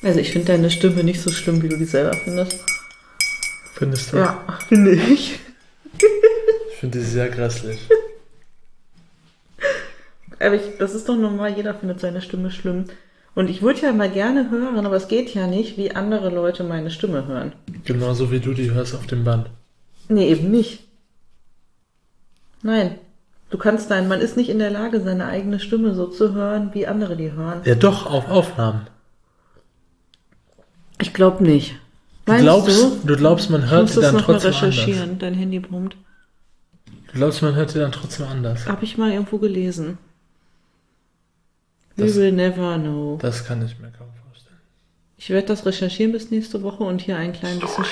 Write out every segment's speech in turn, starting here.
Also ich finde deine Stimme nicht so schlimm, wie du die selber findest. Findest du? Ja, finde ich. Ich finde die sehr grässlich. Aber das ist doch normal, jeder findet seine Stimme schlimm. Und ich würde ja mal gerne hören, aber es geht ja nicht, wie andere Leute meine Stimme hören. Genauso wie du die hörst auf dem Band. Nee, eben nicht. Nein. Man ist nicht in der Lage, seine eigene Stimme so zu hören, wie andere die hören. Ja doch, auf Aufnahmen. Ich glaube nicht. Du glaubst, man hört sie dann trotzdem recherchieren. anders. Dein Handy brummt. Du glaubst, man hört sie dann trotzdem anders. Habe ich mal irgendwo gelesen. We will never know. Das kann ich mir kaum vorstellen. Ich werde das recherchieren bis nächste Woche und hier ein klein bisschen...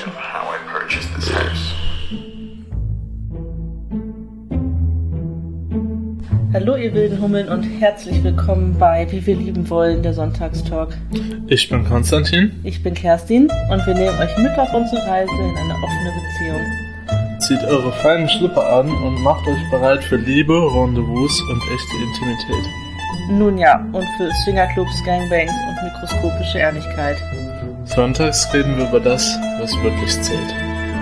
Hallo ihr wilden Hummeln und herzlich willkommen bei Wie wir lieben wollen, der Sonntagstalk. Ich bin Konstantin. Ich bin Kerstin und wir nehmen euch mit auf unsere Reise in eine offene Beziehung. Zieht eure feinen Schlipper an und macht euch bereit für Liebe, Rendezvous und echte Intimität. Nun ja, und für Swingerclubs, Gangbangs und mikroskopische Ehrlichkeit. Sonntags reden wir über das, was wirklich zählt.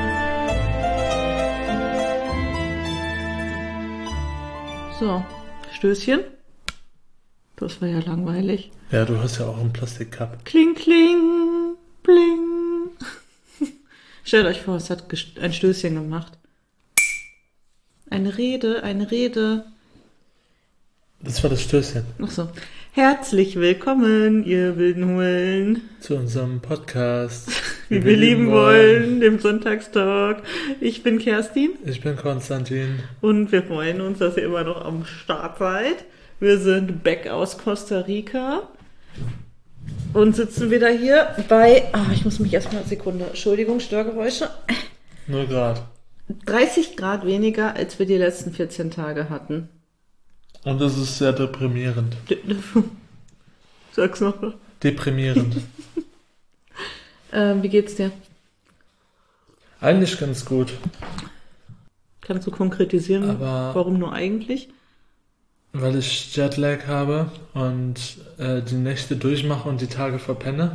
So, Stößchen. Das war ja langweilig. Ja, du hast ja auch einen Plastikcup. Kling, kling, bling. Stellt euch vor, es hat ein Stößchen gemacht. Eine Rede. Das war das Stößchen. Ach so. Herzlich willkommen, ihr wilden Hummeln. Zu unserem Podcast. Wie wir lieben wollen, dem Sonntagstalk. Ich bin Kerstin. Ich bin Konstantin. Und wir freuen uns, dass ihr immer noch am Start seid. Wir sind back aus Costa Rica. Und sitzen wieder hier bei... ich muss mich erstmal eine Sekunde... Entschuldigung, Störgeräusche. 0 Grad. 30 Grad weniger, als wir die letzten 14 Tage hatten. Und das ist sehr deprimierend. Sag's noch. Deprimierend. Wie geht's dir? Eigentlich ganz gut. Kannst du konkretisieren, aber warum nur eigentlich? Weil ich Jetlag habe und die Nächte durchmache und die Tage verpenne.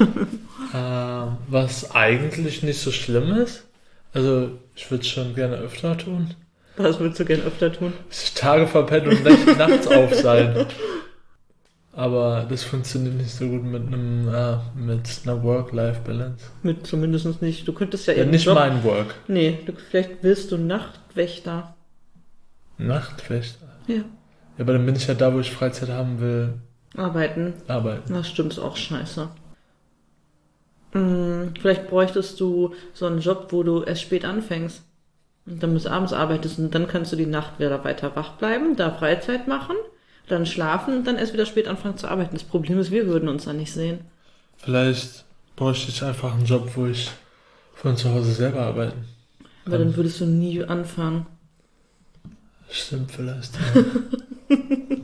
Was eigentlich nicht so schlimm ist. Also ich würde es schon gerne öfter tun. Was würdest du gerne öfter tun? Tage verpennen und nachts auf sein. Aber das funktioniert nicht so gut mit einer Work-Life-Balance. Mit zumindest nicht. Du könntest ja eben. Nicht Job, mein Work. Nee, vielleicht willst du Nachtwächter. Nachtwächter? Ja. Ja, aber dann bin ich ja da, wo ich Freizeit haben will. Arbeiten. Das stimmt, ist auch scheiße. Vielleicht bräuchtest du so einen Job, wo du erst spät anfängst. Und dann bis abends arbeitest und dann kannst du die Nacht wieder weiter wach bleiben, da Freizeit machen, dann schlafen und dann erst wieder spät anfangen zu arbeiten. Das Problem ist, wir würden uns da nicht sehen. Vielleicht bräuchte ich einfach einen Job, wo ich von zu Hause selber arbeiten kann. Aber dann würdest du nie anfangen. Stimmt vielleicht. Ja.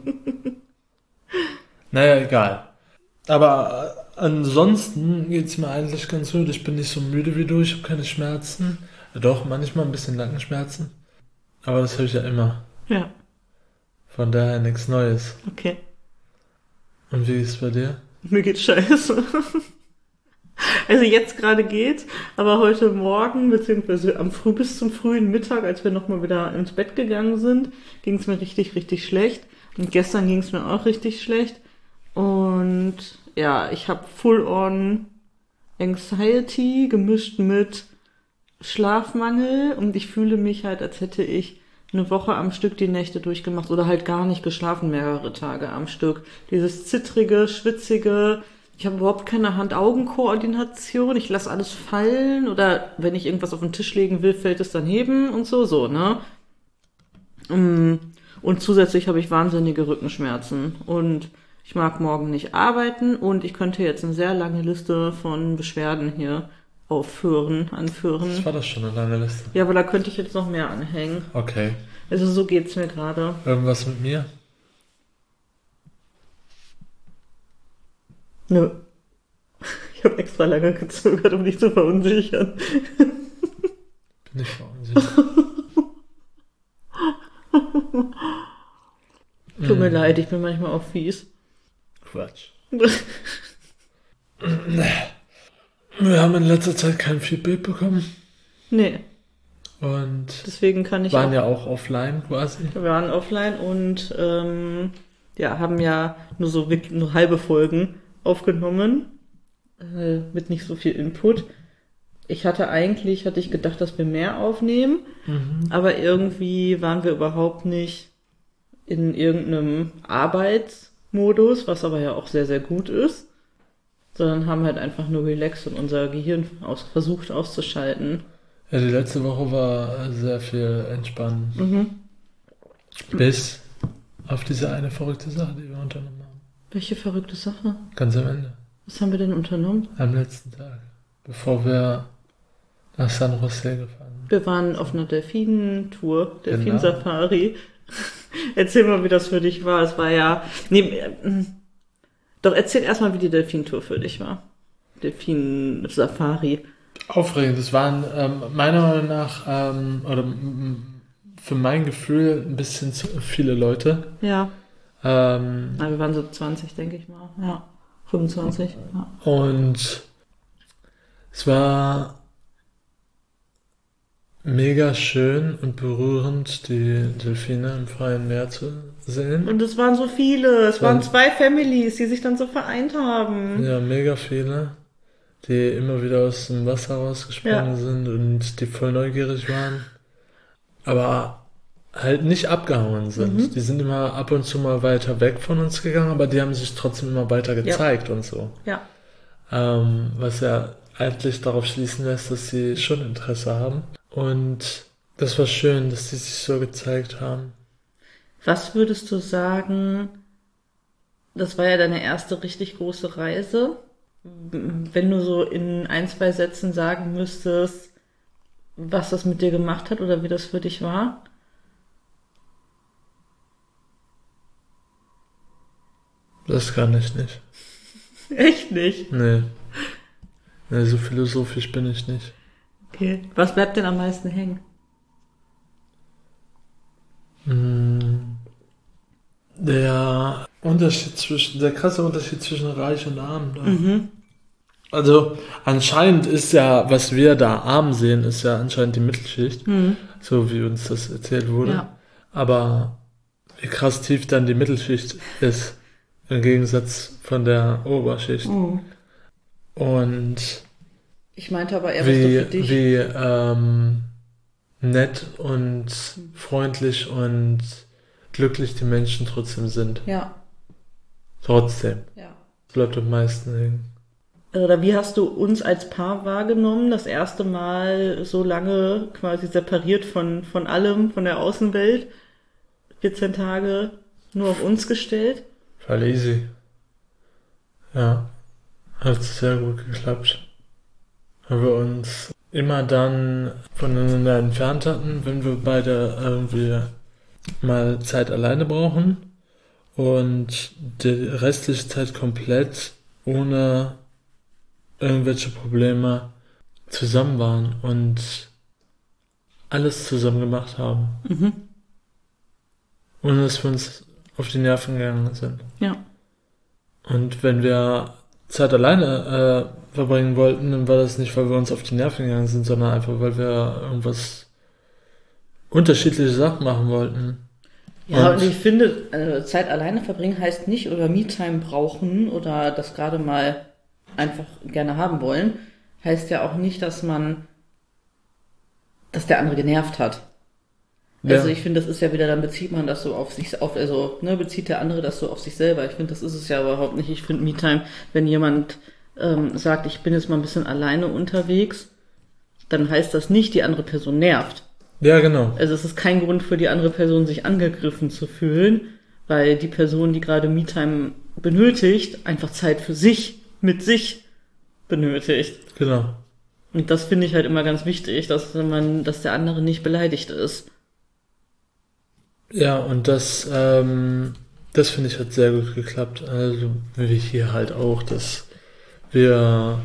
Naja, egal. Aber ansonsten geht's mir eigentlich ganz gut. Ich bin nicht so müde wie du, ich habe keine Schmerzen. Doch, manchmal ein bisschen Nackenschmerzen. Aber das habe ich ja immer. Ja. Von daher nichts Neues. Okay. Und wie ist es bei dir? Mir geht's scheiße. Also jetzt gerade geht's, aber heute Morgen, beziehungsweise bis zum frühen Mittag, als wir nochmal wieder ins Bett gegangen sind, ging's mir richtig, richtig schlecht. Und gestern ging's mir auch richtig schlecht. Und ja, ich habe Full-on Anxiety gemischt mit Schlafmangel und ich fühle mich halt, als hätte ich eine Woche am Stück die Nächte durchgemacht oder halt gar nicht geschlafen, mehrere Tage am Stück. Dieses zittrige, schwitzige, ich habe überhaupt keine Hand-Augen-Koordination, ich lasse alles fallen oder wenn ich irgendwas auf den Tisch legen will, fällt es daneben und so, ne? Und zusätzlich habe ich wahnsinnige Rückenschmerzen und ich mag morgen nicht arbeiten und ich könnte jetzt eine sehr lange Liste von Beschwerden hier anführen. Das war das schon eine lange Liste. Ja, aber da könnte ich jetzt noch mehr anhängen. Okay. Also so geht's mir gerade. Irgendwas mit mir? Nö. Ich habe extra lange gezögert, um dich zu verunsichern. Bin ich verunsichert. Tut mir leid, ich bin manchmal auch fies. Quatsch. Wir haben in letzter Zeit kein Feedback bekommen Nee, und deswegen kann ich waren auch. ja auch offline quasi. Wir waren offline und haben ja nur halbe Folgen aufgenommen, mit nicht so viel Input. Hatte ich gedacht, dass wir mehr aufnehmen, aber irgendwie waren wir überhaupt nicht in irgendeinem Arbeitsmodus, was aber ja auch sehr, sehr gut ist, sondern haben halt einfach nur relaxed und unser Gehirn versucht auszuschalten. Ja, die letzte Woche war sehr viel entspannen. Bis auf diese eine verrückte Sache, die wir unternommen haben. Welche verrückte Sache? Ganz am Ende. Was haben wir denn unternommen? Am letzten Tag. Bevor wir nach San Jose gefahren sind. Wir waren auf einer Delfin-Tour, Genau. Delfin-Safari. Erzähl mal, wie das für dich war. Es war ja... Doch, erzähl erstmal, wie die Delfin-Tour für dich war. Delfin-Safari. Aufregend. Es waren meiner Meinung nach, für mein Gefühl, ein bisschen zu viele Leute. Ja. Ähm, Wir waren so 20, denke ich mal. Ja. 25. Ja. Und es war mega schön und berührend, die Delfine im freien Meer zu sehen. Und es waren so viele. Es waren Und- 2 Families, die sich dann so vereint haben. Ja, mega viele, die immer wieder aus dem Wasser rausgesprungen sind und die voll neugierig waren, aber halt nicht abgehauen sind. Die sind immer ab und zu mal weiter weg von uns gegangen, aber die haben sich trotzdem immer weiter gezeigt und so. Ja. Was ja eigentlich darauf schließen lässt, dass sie schon Interesse haben. Und das war schön, dass die sich so gezeigt haben. Was würdest du sagen, das war ja deine erste richtig große Reise. Wenn du so in 1, 2 Sätzen sagen müsstest, was das mit dir gemacht hat oder wie das für dich war? Das kann ich nicht. Echt nicht? Nee. Nee, so philosophisch bin ich nicht. Okay. Was bleibt denn am meisten hängen? Der krasse Unterschied zwischen Reich und Arm. Da. Also anscheinend ist ja, was wir da arm sehen, ist ja anscheinend die Mittelschicht, so wie uns das erzählt wurde. Ja. Aber wie krass tief dann die Mittelschicht ist, im Gegensatz von der Oberschicht. Und Ich meinte aber eher, was du für dich... wie nett und freundlich und glücklich die Menschen trotzdem sind. Ja, Trotzdem. ja. Das bleibt am meisten hängen. Oder wie hast du uns als Paar wahrgenommen? Das erste Mal so lange quasi separiert von allem, von der Außenwelt. 14 Tage nur auf uns gestellt. Voll easy. Ja. Hat sehr gut geklappt. Weil wir uns immer dann voneinander entfernt hatten, wenn wir beide irgendwie mal Zeit alleine brauchen und die restliche Zeit komplett ohne irgendwelche Probleme zusammen waren und alles zusammen gemacht haben. Ohne dass wir uns auf die Nerven gegangen sind. Ja. Und wenn wir Zeit alleine verbringen wollten, dann war das nicht, weil wir uns auf die Nerven gegangen sind, sondern einfach, weil wir irgendwas unterschiedliche Sachen machen wollten. Ja, und ich finde, Zeit alleine verbringen heißt nicht oder Me-Time brauchen oder das gerade mal einfach gerne haben wollen, heißt ja auch nicht, dass der andere genervt hat. Also Ja. ich finde, das ist ja wieder, dann bezieht man das so auf sich, bezieht der andere das so auf sich selber. Ich finde, das ist es ja überhaupt nicht. Ich finde Me-Time, wenn jemand sagt, ich bin jetzt mal ein bisschen alleine unterwegs, dann heißt das nicht, die andere Person nervt. Ja, genau. Also es ist kein Grund für die andere Person, sich angegriffen zu fühlen, weil die Person, die gerade Me-Time benötigt, einfach Zeit für sich, mit sich benötigt. Genau. Und das finde ich halt immer ganz wichtig, dass der andere nicht beleidigt ist. Ja, und das finde ich hat sehr gut geklappt. Also wie hier halt auch, dass wir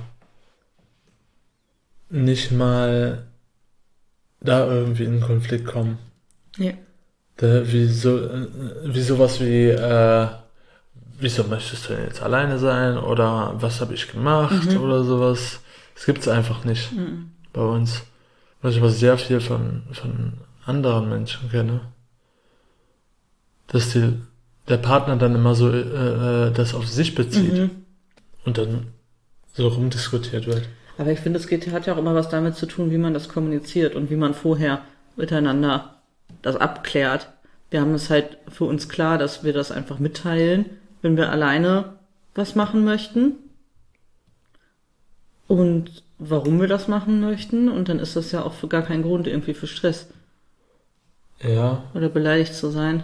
nicht mal da irgendwie in einen Konflikt kommen. Ja. Wie sowas wie, wieso möchtest du denn jetzt alleine sein oder was habe ich gemacht oder sowas. Das gibt's einfach nicht bei uns. Was ich aber sehr viel von anderen Menschen kenne, dass der Partner dann immer so das auf sich bezieht und dann so rumdiskutiert wird. Aber ich finde, hat ja auch immer was damit zu tun, wie man das kommuniziert und wie man vorher miteinander das abklärt. Wir haben es halt für uns klar, dass wir das einfach mitteilen, wenn wir alleine was machen möchten und warum wir das machen möchten. Und dann ist das ja auch für gar kein Grund irgendwie für Stress. Ja. Oder beleidigt zu sein.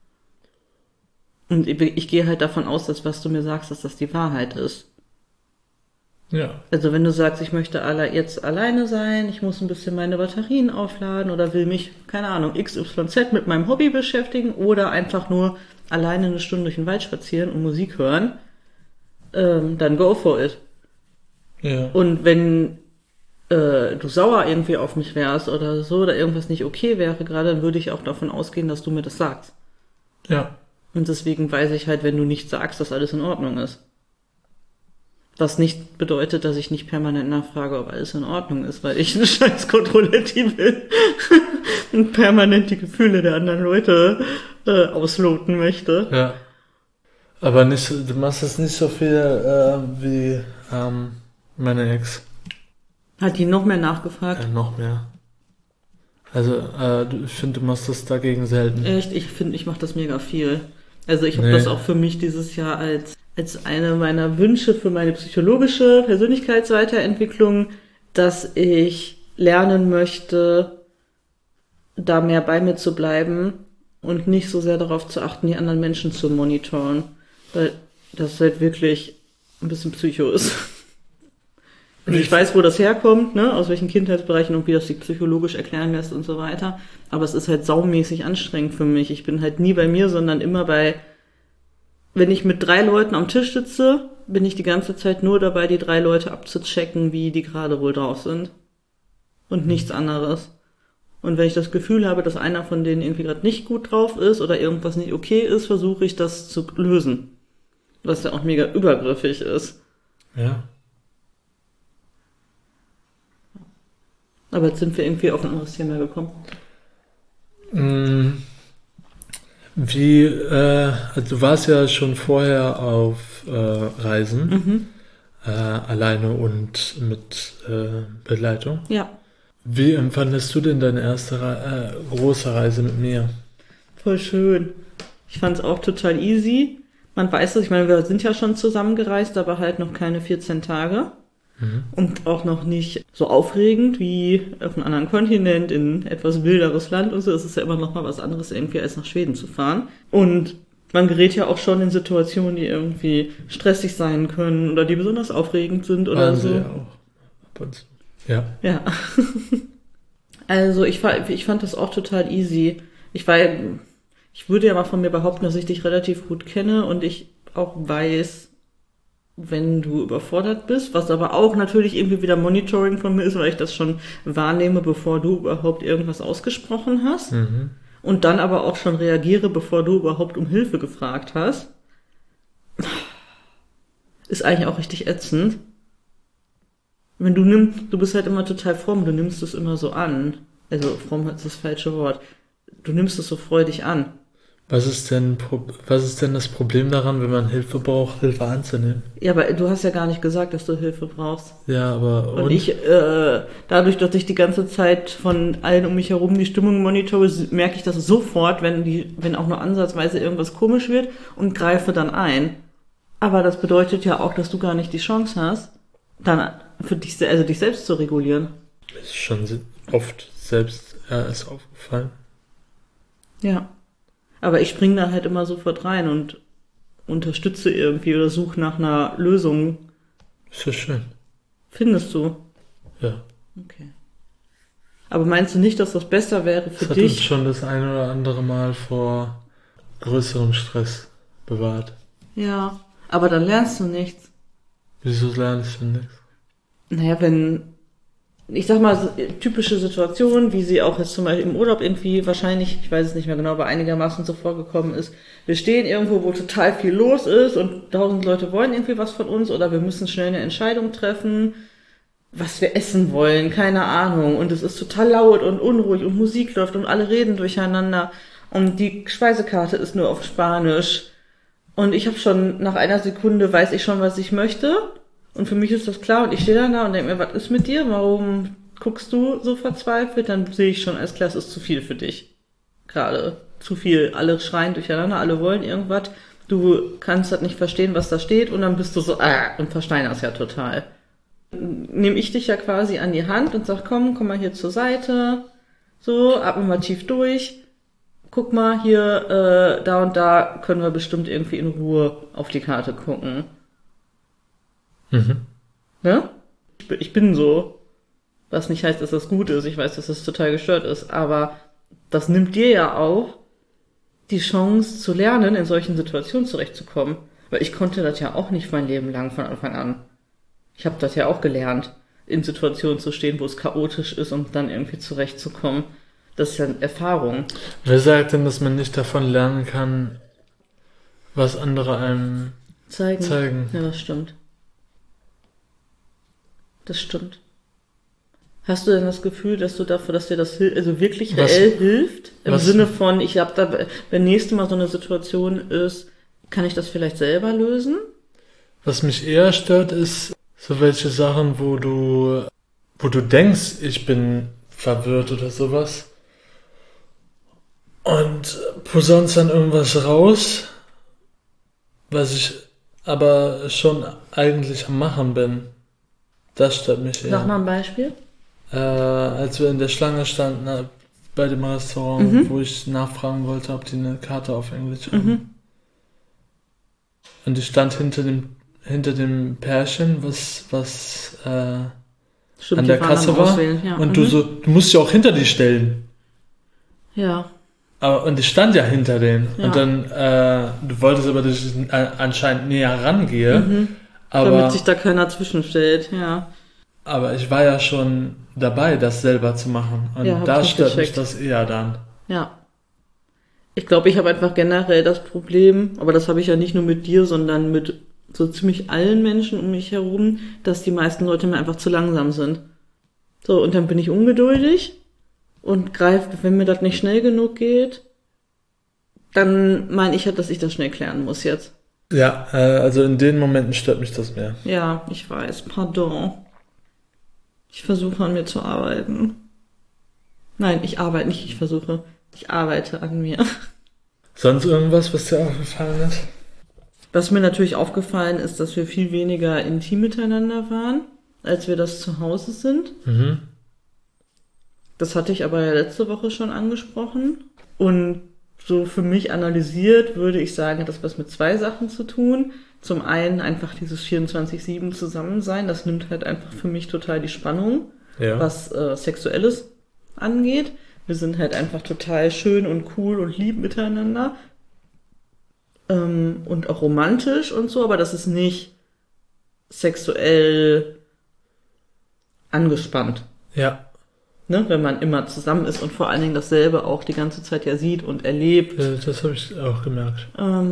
Und ich gehe halt davon aus, dass was du mir sagst, dass das die Wahrheit ist. Ja. Also wenn du sagst, ich möchte jetzt alleine sein, ich muss ein bisschen meine Batterien aufladen oder will mich, keine Ahnung, XYZ mit meinem Hobby beschäftigen oder einfach nur alleine eine Stunde durch den Wald spazieren und Musik hören, dann go for it. Ja. Und wenn du sauer irgendwie auf mich wärst oder so oder irgendwas nicht okay wäre gerade, dann würde ich auch davon ausgehen, dass du mir das sagst. Ja. Und deswegen weiß ich halt, wenn du nicht sagst, dass alles in Ordnung ist. Was nicht bedeutet, dass ich nicht permanent nachfrage, ob alles in Ordnung ist, weil ich eine scheiß Kontrolletti bin und permanent die Gefühle der anderen Leute ausloten möchte. Ja. Aber nicht, du machst es nicht so viel wie meine Ex. Hat die noch mehr nachgefragt? Noch mehr. Also ich finde, du machst das dagegen selten. Echt? Ich finde, ich mache das mega viel. Also ich habe das auch für mich dieses Jahr als eine meiner Wünsche für meine psychologische Persönlichkeitsweiterentwicklung, dass ich lernen möchte, da mehr bei mir zu bleiben und nicht so sehr darauf zu achten, die anderen Menschen zu monitoren. Weil das halt wirklich ein bisschen Psycho ist. Und ich weiß, wo das herkommt, ne, aus welchen Kindheitsbereichen und wie das sich psychologisch erklären lässt und so weiter. Aber es ist halt saumäßig anstrengend für mich. Ich bin halt nie bei mir, sondern immer wenn ich mit 3 Leuten am Tisch sitze, bin ich die ganze Zeit nur dabei, die 3 Leute abzuchecken, wie die gerade wohl drauf sind. Und nichts anderes. Und wenn ich das Gefühl habe, dass einer von denen irgendwie gerade nicht gut drauf ist oder irgendwas nicht okay ist, versuche ich das zu lösen. Was ja auch mega übergriffig ist. Ja. Aber jetzt sind wir irgendwie auf ein anderes Thema gekommen. Also du warst ja schon vorher auf Reisen, alleine und mit Begleitung. Ja. Wie empfandest du denn deine erste große Reise mit mir? Voll schön. Ich fand es auch total easy. Man weiß es, ich meine, wir sind ja schon zusammengereist, aber halt noch keine 14 Tage. Und auch noch nicht so aufregend wie auf einem anderen Kontinent in etwas wilderes Land und so. Es ist ja immer noch mal was anderes irgendwie, als nach Schweden zu fahren. Und man gerät ja auch schon in Situationen, die irgendwie stressig sein können oder die besonders aufregend sind oder Waren so. sie ja auch. Ab und zu. Ja. Ja. Also ich fand das auch total easy. Ich würde ja mal von mir behaupten, dass ich dich relativ gut kenne und ich auch weiß, wenn du überfordert bist, was aber auch natürlich irgendwie wieder Monitoring von mir ist, weil ich das schon wahrnehme, bevor du überhaupt irgendwas ausgesprochen hast. Und dann aber auch schon reagiere, bevor du überhaupt um Hilfe gefragt hast. Ist eigentlich auch richtig ätzend. Wenn du bist halt immer total fromm, du nimmst es immer so an. Also fromm ist das falsche Wort. Du nimmst es so freudig an. Was ist denn das Problem daran, wenn man Hilfe braucht, Hilfe anzunehmen? Ja, aber du hast ja gar nicht gesagt, dass du Hilfe brauchst. Ja, aber Und ich, dadurch, dass ich die ganze Zeit von allen um mich herum die Stimmung monitore, merke ich das sofort, wenn auch nur ansatzweise irgendwas komisch wird und greife dann ein. Aber das bedeutet ja auch, dass du gar nicht die Chance hast, dann für dich selbst zu regulieren. Das ist schon oft selbst erst aufgefallen. Ja. Aber ich springe da halt immer sofort rein und unterstütze irgendwie oder suche nach einer Lösung. Ist ja schön. Findest du? Ja. Okay. Aber meinst du nicht, dass das besser wäre für Das hat dich? uns schon das ein oder andere Mal vor größerem Stress bewahrt. Ja, aber dann lernst du nichts. Wieso lerne ich denn nichts? Naja, wenn ich sag mal, typische Situationen, wie sie auch jetzt zum Beispiel im Urlaub irgendwie wahrscheinlich, ich weiß es nicht mehr genau, aber einigermaßen so vorgekommen ist. Wir stehen irgendwo, wo total viel los ist und 1000 Leute wollen irgendwie was von uns oder wir müssen schnell eine Entscheidung treffen, was wir essen wollen, keine Ahnung. Und es ist total laut und unruhig und Musik läuft und alle reden durcheinander und die Speisekarte ist nur auf Spanisch. Und ich habe schon, nach einer Sekunde weiß ich schon, was ich möchte. Und für mich ist das klar und ich stehe dann da und denke mir, was ist mit dir? Warum guckst du so verzweifelt? Dann sehe ich schon, alles klar, es ist zu viel für dich. Gerade zu viel. Alle schreien durcheinander, alle wollen irgendwas. Du kannst das nicht verstehen, was da steht und dann bist du so, und versteinerst ja total. Nehme ich dich ja quasi an die Hand und sag, komm mal hier zur Seite. So, atmen wir tief durch. Guck mal, hier, da und da können wir bestimmt irgendwie in Ruhe auf die Karte gucken. Mhm. Ne? Ich bin so. Was nicht heißt, dass das gut ist. Ich weiß, dass das total gestört ist. Aber das nimmt dir ja auch die Chance zu lernen, in solchen Situationen zurechtzukommen. Weil ich konnte das ja auch nicht mein Leben lang von Anfang an. Ich habe das ja auch gelernt, in Situationen zu stehen, wo es chaotisch ist und dann irgendwie zurechtzukommen. Das ist ja eine Erfahrung. Wer sagt denn, dass man nicht davon lernen kann, was andere einem zeigen? Ja, das stimmt. Das stimmt. Hast du denn das Gefühl, dass du dafür, dass dir das also wirklich reell hilft? Im Sinne von, ich habe da, wenn nächstes Mal so eine Situation ist, kann ich das vielleicht selber lösen? Was mich eher stört, ist so welche Sachen, wo du denkst, ich bin verwirrt oder sowas und posaunst dann irgendwas raus, was ich aber schon eigentlich am Machen bin. Das stört mich eher. Sag mal ein Beispiel. Als wir in der Schlange standen bei dem Restaurant, wo ich nachfragen wollte, ob die eine Karte auf Englisch haben. Und ich stand hinter dem Pärchen, was Stimmt, an der Kasse war. Ja. Und du musst ja auch hinter die stellen. Ja. Und ich stand ja hinter denen. Ja. Und dann, du wolltest aber, dass ich anscheinend näher rangehe. Aber, damit sich da keiner zwischenstellt, ja. Aber ich war ja schon dabei, das selber zu machen. Und ja, da stört mich das eher dann. Ja. Ich glaube, ich habe einfach generell das Problem, aber das habe ich ja nicht nur mit dir, sondern mit so ziemlich allen Menschen um mich herum, dass die meisten Leute mir einfach zu langsam sind. So, und dann bin ich ungeduldig und greife, wenn mir das nicht schnell genug geht, dann meine ich halt, dass ich das schnell klären muss jetzt. Ja, also in den Momenten stört mich das mehr. Ja, ich weiß. Pardon. Ich versuche an mir zu arbeiten. Nein, ich arbeite nicht, ich versuche. Ich arbeite an mir. Sonst irgendwas, was dir aufgefallen ist? Was mir natürlich aufgefallen ist, dass wir viel weniger intim miteinander waren, als wir das zu Hause sind. Das hatte ich aber ja letzte Woche schon angesprochen. Und so für mich analysiert würde ich sagen, hat das was mit zwei Sachen zu tun. Zum einen einfach dieses 24/7 Zusammensein, das nimmt halt einfach für mich total die Spannung, was Sexuelles angeht. Wir sind halt einfach total schön und cool und lieb miteinander. Und auch romantisch und so, aber das ist nicht sexuell angespannt. Ja. Ne, wenn man immer zusammen ist und vor allen Dingen dasselbe auch die ganze Zeit ja sieht und erlebt. Ja, das habe ich auch gemerkt.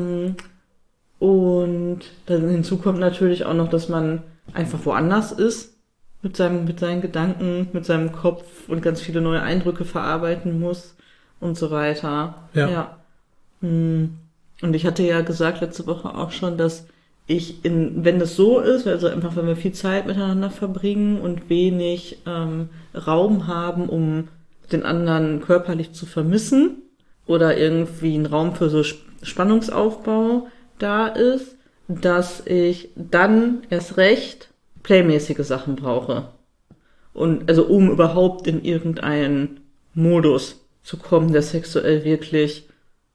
Und dann hinzu kommt natürlich auch noch, dass man einfach woanders ist, mit seinen Gedanken, mit seinem Kopf und ganz viele neue Eindrücke verarbeiten muss und so weiter. Ja. Und ich hatte ja gesagt letzte Woche auch schon, dass wenn das so ist, also einfach wenn wir viel Zeit miteinander verbringen und wenig Raum haben, um den anderen körperlich zu vermissen oder irgendwie einen Raum für so Spannungsaufbau da ist, dass ich dann erst recht playmäßige Sachen brauche. Und also um überhaupt in irgendeinen Modus zu kommen, der sexuell wirklich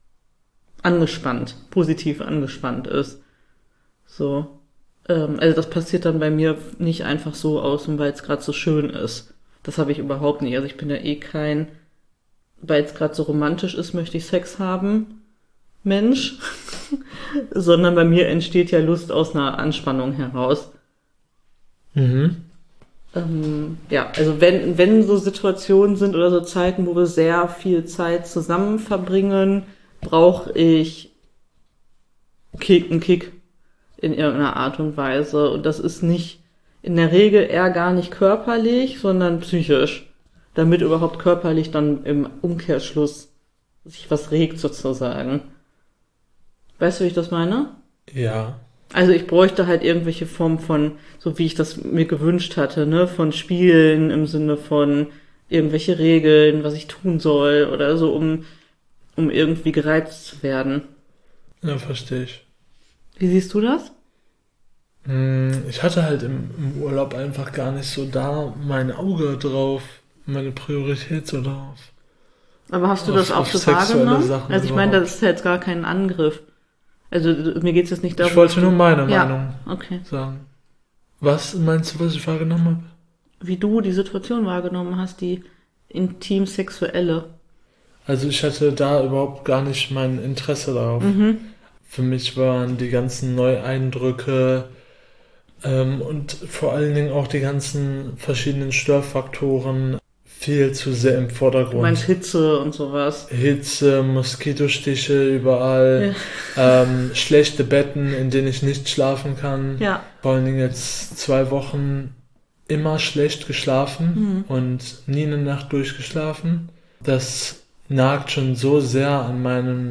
positiv angespannt ist. So. Also das passiert dann bei mir nicht einfach so weil es gerade so schön ist. Das habe ich überhaupt nicht. Also ich bin ja weil es gerade so romantisch ist, möchte ich Sex haben, Mensch. Sondern bei mir entsteht ja Lust aus einer Anspannung heraus. Ja, also wenn so Situationen sind oder so Zeiten, wo wir sehr viel Zeit zusammen verbringen, brauche ich einen Kick in irgendeiner Art und Weise. Und das ist nicht in der Regel eher gar nicht körperlich, sondern psychisch. Damit überhaupt körperlich dann im Umkehrschluss sich was regt sozusagen. Weißt du, wie ich das meine? Ja. Also ich bräuchte halt irgendwelche Form von, so wie ich das mir gewünscht hatte, ne, von Spielen im Sinne von irgendwelche Regeln, was ich tun soll oder so, um irgendwie gereizt zu werden. Ja, verstehe ich. Wie siehst du das? Ich hatte halt im Urlaub einfach gar nicht so da mein Auge drauf, meine Priorität so drauf. Aber hast du das auch auf so sexuelle wahrgenommen? Sachen Also ich meine, überhaupt. das ist jetzt gar kein Angriff. Also mir geht's jetzt nicht darum. Ich wollte nur meine Ja, Meinung okay. sagen. Was meinst du, was ich wahrgenommen habe? Wie du die Situation wahrgenommen hast, die intim-sexuelle. Also ich hatte da überhaupt gar nicht mein Interesse darauf. Für mich waren die ganzen Neueindrücke und vor allen Dingen auch die ganzen verschiedenen Störfaktoren viel zu sehr im Du Vordergrund. meinst Hitze und sowas. Hitze, Moskitostiche überall, schlechte Betten, in denen ich nicht schlafen kann. Ja. Vor allen Dingen jetzt 2 Wochen immer schlecht geschlafen und nie eine Nacht durchgeschlafen. Das nagt schon so sehr an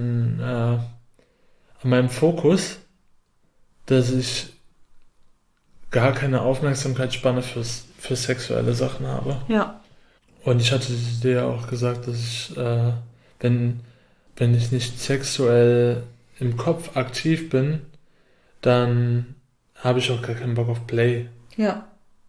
meinem Fokus, dass ich gar keine Aufmerksamkeitsspanne für sexuelle Sachen habe. Ja. Und ich hatte dir ja auch gesagt, dass ich, wenn ich nicht sexuell im Kopf aktiv bin, dann habe ich auch gar keinen Bock auf Play. Ja.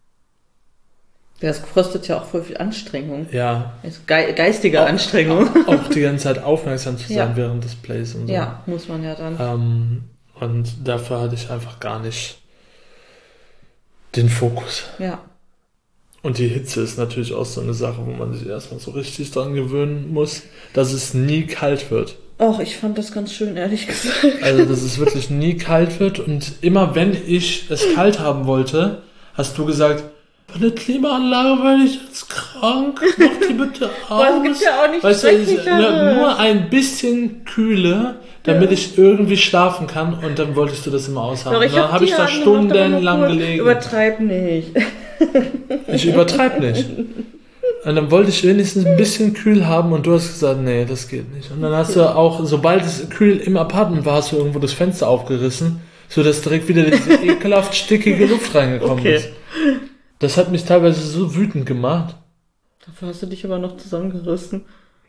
Das kostet ja auch voll viel Anstrengung. Ja. Also geistige Anstrengung. Auch die ganze Zeit aufmerksam zu sein Ja. während des Plays und so. Ja, muss man ja dann. Und dafür hatte ich einfach gar nicht den Fokus. Ja. Und die Hitze ist natürlich auch so eine Sache, wo man sich erstmal so richtig dran gewöhnen muss, dass es nie kalt wird. Och, ich fand das ganz schön, ehrlich gesagt. Also, dass es wirklich nie kalt wird und immer wenn ich es kalt haben wollte, hast du gesagt, von der Klimaanlage werde ich jetzt krank, mach die bitte aus. Aber es gibt ja auch nicht Weißt du, Schrecklicheres. nur ein bisschen Kühle, damit ich irgendwie schlafen kann und dann wolltest du das immer aushaben. Doch, Und dann habe ich da stundenlang gelegen. Übertreib nicht. Ich übertreibe nicht. Und dann wollte ich wenigstens ein bisschen kühl haben und du hast gesagt, nee, das geht nicht. Und dann hast du auch, sobald es kühl im Apartment war, hast du irgendwo das Fenster aufgerissen, sodass direkt wieder diese ekelhaft stickige Luft reingekommen ist. Das hat mich teilweise so wütend gemacht. Dafür hast du dich aber noch zusammengerissen.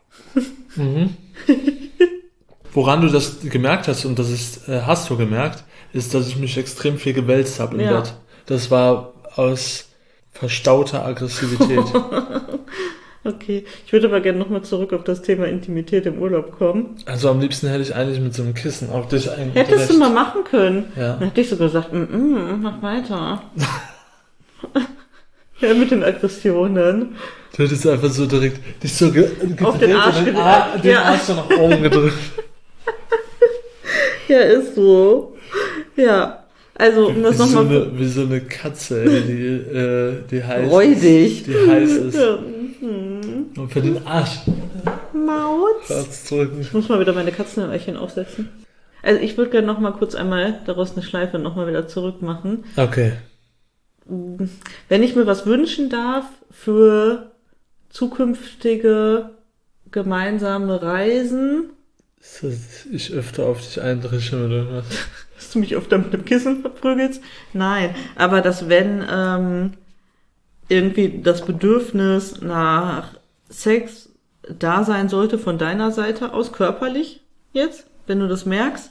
Woran du das gemerkt hast, und das ist, hast du gemerkt, ist, dass ich mich extrem viel gewälzt habe im Bett. Das war aus verstauter Aggressivität. Okay, ich würde aber gerne nochmal zurück auf das Thema Intimität im Urlaub kommen. Also am liebsten hätte ich eigentlich mit so einem Kissen auf dich Hättest du mal machen können. Ja. Dann hätte ich so gesagt, mach weiter. Ja, mit den Aggressionen. Du hättest einfach so direkt dich so Auf den Arsch und gedrückt. den Arsch so nach oben gedrückt. Ja, ist so. Ja, also um das nochmal... Wie so eine Katze, ey, die heiß Räudig. Die heiß ist. Ja. Und für den Arsch Mauz. drücken. Ich muss mal wieder meine Katzenöhrchen aufsetzen. Also ich würde gerne nochmal kurz einmal daraus eine Schleife nochmal wieder zurück machen. Okay. Wenn ich mir was wünschen darf für zukünftige gemeinsame Reisen, Dass ich öfter auf dich eindrische oder irgendwas. dass du mich öfter mit dem Kissen verprügelst? Nein, aber dass wenn irgendwie das Bedürfnis nach Sex da sein sollte von deiner Seite aus, körperlich jetzt, wenn du das merkst,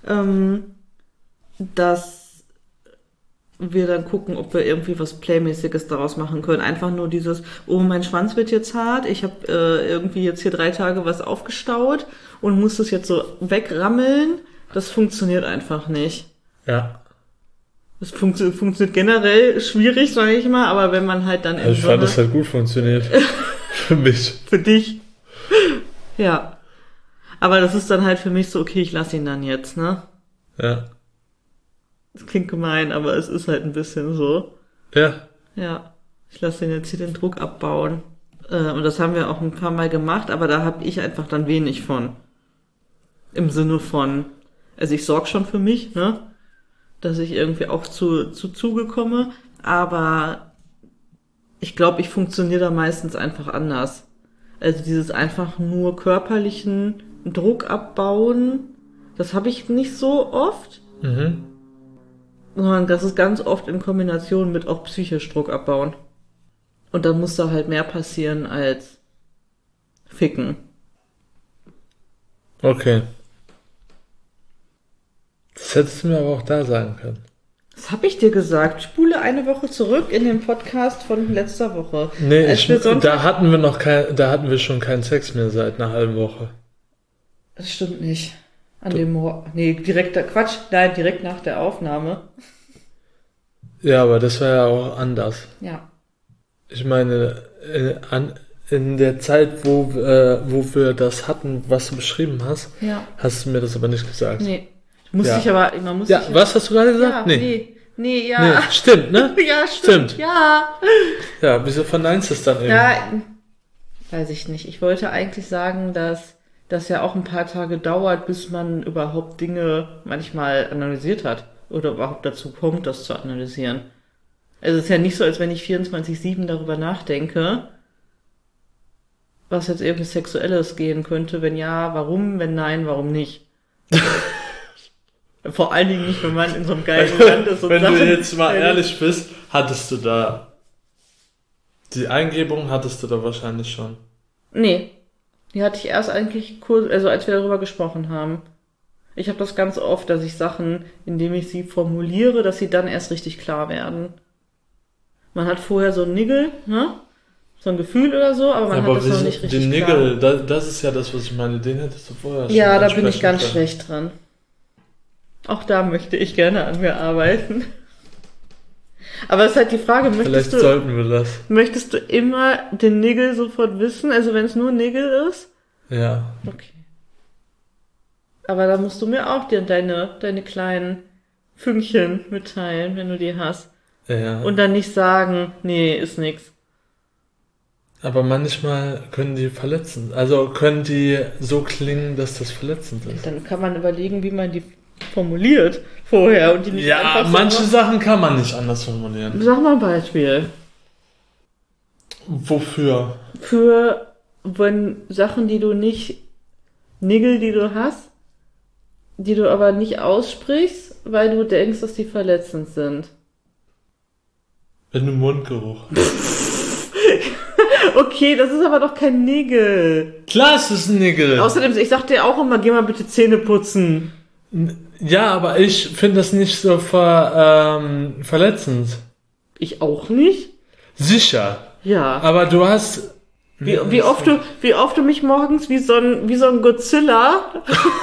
dass wir dann gucken, ob wir irgendwie was Playmäßiges daraus machen können. Einfach nur dieses, oh, mein Schwanz wird jetzt hart, ich habe irgendwie jetzt hier 3 Tage was aufgestaut und muss das jetzt so wegrammeln. Das funktioniert einfach nicht. Ja. Das funktioniert generell schwierig, sage ich mal, aber wenn man halt dann Also ich fand, das hat gut funktioniert. Für mich. Für dich. Ja. Aber das ist dann halt für mich so, okay, ich lasse ihn dann jetzt, ne? Ja. Das klingt gemein, aber es ist halt ein bisschen so. Ja. Ja. Ich lasse den jetzt hier den Druck abbauen. Und das haben wir auch ein paar Mal gemacht, aber da habe ich einfach dann wenig von. Im Sinne von, also ich sorge schon für mich, ne? Dass ich irgendwie auch zu Zuge komme, aber ich glaube, ich funktioniere da meistens einfach anders. Also dieses einfach nur körperlichen Druck abbauen, das habe ich nicht so oft. Sondern das ist ganz oft in Kombination mit auch psychisch Druck abbauen. Und dann muss da halt mehr passieren als ficken. Okay. Das hättest du mir aber auch da sagen können. Das habe ich dir gesagt. Spule eine Woche zurück in den Podcast von letzter Woche. Nee, da hatten wir schon keinen Sex mehr seit einer halben Woche. Das stimmt nicht. Direkt nach der Aufnahme. Ja, aber das war ja auch anders. Ja. Ich meine, in der Zeit, wo wir das hatten, was du beschrieben hast, hast du mir das aber nicht gesagt. Nee. Was hast du gerade gesagt? Ja, nee, ja. Nee, stimmt, ne? Ja, stimmt. Ja. Ja, wieso verneinst du es dann eben? Ja, weiß ich nicht. Ich wollte eigentlich sagen, dass das ja auch ein paar Tage dauert, bis man überhaupt Dinge manchmal analysiert hat. Oder überhaupt dazu kommt, das zu analysieren. Also es ist ja nicht so, als wenn ich 24/7 darüber nachdenke, was jetzt irgendwie Sexuelles gehen könnte. Wenn ja, warum? Wenn nein, warum nicht? Vor allen Dingen nicht, wenn man in so einem geilen Land ist. Und wenn du jetzt mal ehrlich bist, hattest du da die Eingebung wahrscheinlich schon. Nee, die hatte ich erst eigentlich kurz, also als wir darüber gesprochen haben. Ich habe das ganz oft, dass ich Sachen, indem ich sie formuliere, dass sie dann erst richtig klar werden. Man hat vorher so ein Niggle, ne? So ein Gefühl oder so, aber man hat das noch nicht richtig den klar. Den Niggle, das ist ja das, was ich meine, den hättest du vorher schon. Ja, da bin ich ganz schlecht dran. Auch da möchte ich gerne an mir arbeiten. Aber es ist halt die Frage, sollten wir das. Möchtest du immer den Niggle sofort wissen? Also wenn es nur Niggle ist? Ja. Okay. Aber da musst du mir auch deine kleinen Fünkchen mitteilen, wenn du die hast. Ja. Und dann nicht sagen, nee, ist nix. Aber manchmal können die verletzend, also können die so klingen, dass das verletzend ist. Dann kann man überlegen, wie man die formuliert vorher und die nicht einfach so manche Sachen kann man nicht anders formulieren. Sag mal ein Beispiel. Wofür? Für wenn Sachen, die du nicht, Nigel, die du hast, die du aber nicht aussprichst, weil du denkst, dass die verletzend sind. Wenn du Mundgeruch. Okay, das ist aber doch kein Nigel. Klar, es ist ein Nigel. Außerdem, ich sag dir auch immer, geh mal bitte Zähne putzen. Ja, aber ich finde das nicht so verletzend. Ich auch nicht? Sicher. Ja. Aber du hast... Wie oft du mich morgens wie so ein Godzilla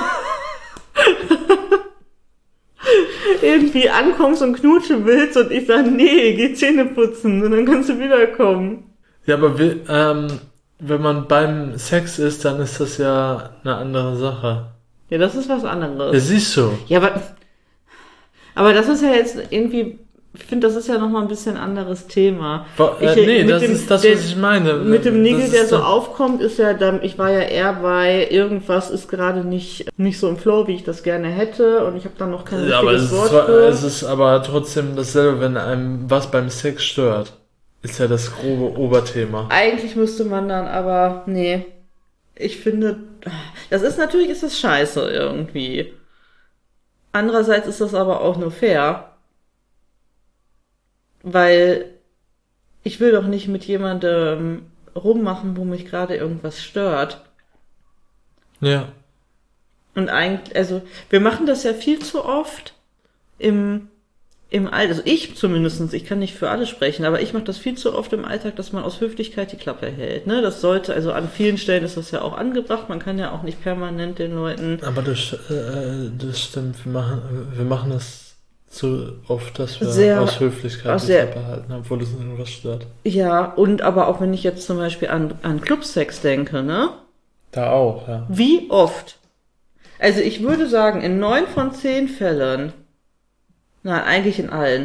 irgendwie ankommst und knutschen willst und ich sag, nee, geh Zähne putzen und dann kannst du wiederkommen. Ja, aber wenn man beim Sex ist, dann ist das ja eine andere Sache. Ja, das ist was anderes. Ja, siehst du. Ja, aber das ist ja jetzt irgendwie, ich finde, das ist ja nochmal ein bisschen anderes Thema. Ist das, was ich meine. Mit dem Nigel, der so aufkommt, ist ja dann, ich war ja eher bei, irgendwas ist gerade nicht so im Flow, wie ich das gerne hätte und ich habe dann noch kein richtiges Wort für. Es ist aber trotzdem dasselbe, wenn einem was beim Sex stört. Ist ja das grobe Oberthema. Eigentlich müsste man dann aber, nee, ich finde, natürlich ist das scheiße irgendwie. Andererseits ist das aber auch nur fair. Weil ich will doch nicht mit jemandem rummachen, wo mich gerade irgendwas stört. Ja. Und eigentlich, also, wir machen das ja viel zu oft im Alltag, also ich zumindestens, ich kann nicht für alle sprechen, aber ich mache das viel zu oft im Alltag, dass man aus Höflichkeit die Klappe hält. Ne? Das sollte, also an vielen Stellen ist das ja auch angebracht, man kann ja auch nicht permanent den Leuten... Aber das stimmt, wir machen das zu oft, dass wir aus Höflichkeit die Klappe halten, obwohl es irgendwas stört. Ja, und aber auch wenn ich jetzt zum Beispiel an Clubsex denke, ne? Da auch, ja. Wie oft? Also ich würde sagen, in 9 von 10 Fällen, nein, eigentlich in allen,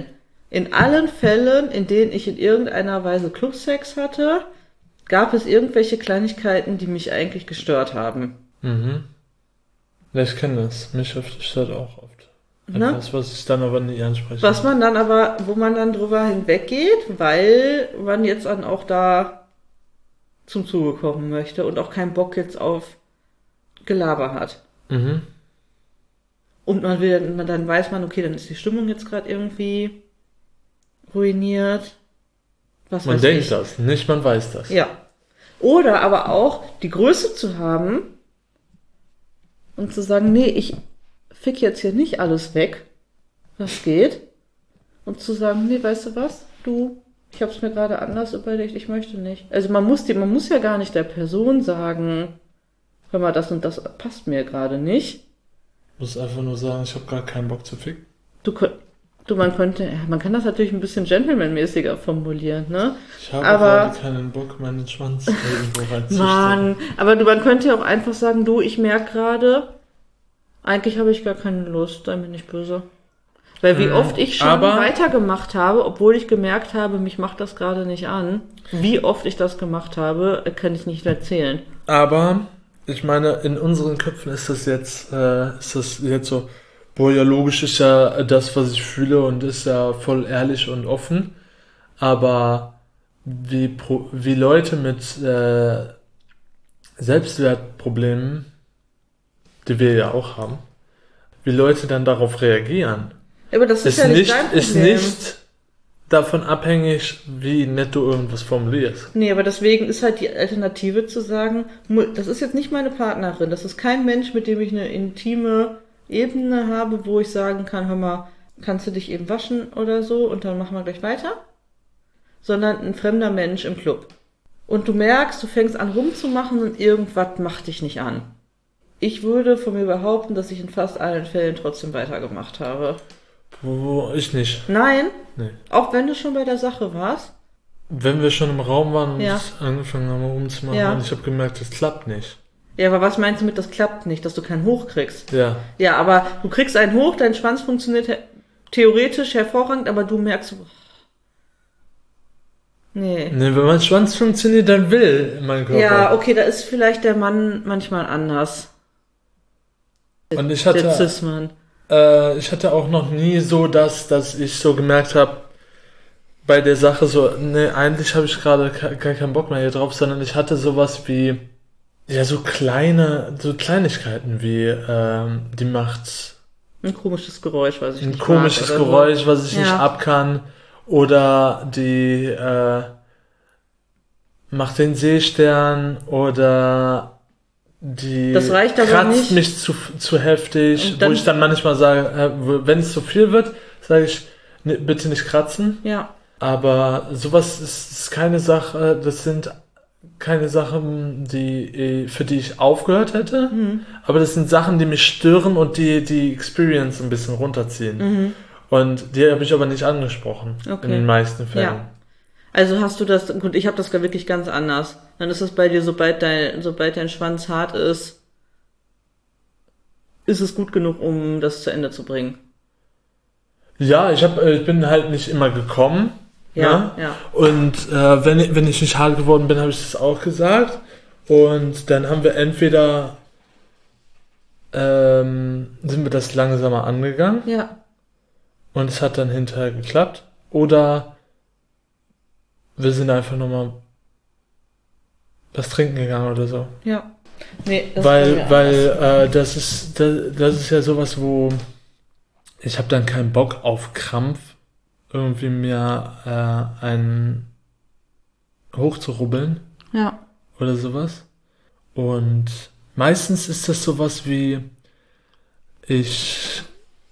In allen Fällen, in denen ich in irgendeiner Weise Clubsex hatte, gab es irgendwelche Kleinigkeiten, die mich eigentlich gestört haben. Mhm. Ja, ich kenne das. Mich stört auch oft. Ne? Etwas, was ich dann aber nie anspreche. Wo man dann drüber hinweggeht, weil man jetzt dann auch da zum Zuge kommen möchte und auch keinen Bock jetzt auf Gelaber hat. Mhm. Und dann weiß man, okay, dann ist die Stimmung jetzt gerade irgendwie ruiniert. Was Man weiß denkt ich. das, nicht man weiß das. Ja. Oder aber auch die Größe zu haben und zu sagen, nee, ich fick jetzt hier nicht alles weg, was geht. Und zu sagen, nee, weißt du was? Ich hab's mir gerade anders überlegt, ich möchte nicht. Also man muss ja gar nicht der Person sagen, hör mal, das und das passt mir gerade nicht. Muss einfach nur sagen, ich habe gar keinen Bock zu ficken. Man kann das natürlich ein bisschen gentlemanmäßiger formulieren, ne? Ich habe gerade keinen Bock, meinen Schwanz irgendwo reinzustecken. Mann, aber man könnte ja auch einfach sagen, ich merke gerade, eigentlich habe ich gar keine Lust, sei mir nicht böse. Weil wie oft ich schon weitergemacht habe, obwohl ich gemerkt habe, mich macht das gerade nicht an. Wie oft ich das gemacht habe, kann ich nicht erzählen. Aber, ich meine, in unseren Köpfen ist das jetzt so, boah, ja, logisch ist ja das, was ich fühle und ist ja voll ehrlich und offen. Aber wie Leute mit Selbstwertproblemen, die wir ja auch haben, wie Leute dann darauf reagieren, Aber das ist ja nicht dein Problem. Ist nicht davon abhängig, wie nett du irgendwas formulierst. Nee, aber deswegen ist halt die Alternative zu sagen, das ist jetzt nicht meine Partnerin, das ist kein Mensch, mit dem ich eine intime Ebene habe, wo ich sagen kann, hör mal, kannst du dich eben waschen oder so und dann machen wir gleich weiter? Sondern ein fremder Mensch im Club. Und du merkst, du fängst an rumzumachen und irgendwas macht dich nicht an. Ich würde von mir behaupten, dass ich in fast allen Fällen trotzdem weitergemacht habe. Ich nicht. Nein? Nee. Auch wenn du schon bei der Sache warst? Wenn wir schon im Raum waren und Ja. angefangen haben rumzumachen Ja. und ich habe gemerkt, das klappt nicht. Ja, aber was meinst du mit, das klappt nicht, dass du keinen Hoch kriegst? Ja. Ja, aber du kriegst einen Hoch, dein Schwanz funktioniert theoretisch hervorragend, aber du merkst, nee. Nee, wenn mein Schwanz funktioniert, dann will mein Körper. Ja, okay, da ist vielleicht der Mann manchmal anders. Und ich Der hatte Cis-Mann. auch noch nie so, dass ich so gemerkt habe, bei der Sache so, nee, eigentlich habe ich gerade gar keinen Bock mehr hier drauf, sondern ich hatte sowas wie, ja, so Kleinigkeiten wie, die macht Ein komisches Geräusch, was ich ein nicht komisches mag oder Geräusch, was ich Ja. nicht ab kann, oder die macht den Seestern, oder die Das reicht aber kratzt nicht. mich zu heftig, Und dann- wo ich dann manchmal sage, wenn es zu viel wird, sage ich, ne, bitte nicht kratzen. so. Ja. Aber sowas ist keine Sache, das sind keine Sachen, für die ich aufgehört hätte, aber das sind Sachen, die mich stören und die Experience ein bisschen runterziehen. Und die habe ich aber nicht angesprochen, Okay. in den meisten Fällen. Ja. Also hast du das, gut, ich habe das wirklich ganz anders. Dann ist es bei dir, sobald dein Schwanz hart ist es gut genug, um das zu Ende zu bringen. Ja, ich bin halt nicht immer gekommen. Ja, Ne? ja. Und wenn ich nicht hart geworden bin, habe ich das auch gesagt. Und dann haben wir entweder sind wir das langsamer angegangen Ja. und es hat dann hinterher geklappt. Oder wir sind einfach nochmal was trinken gegangen oder so. Ja. Nee, das ist bei mir anders. Weil das ist ja sowas, wo ich habe dann keinen Bock auf Krampf, irgendwie mir einen hochzurubbeln Ja. oder sowas. Und meistens ist das sowas wie, ich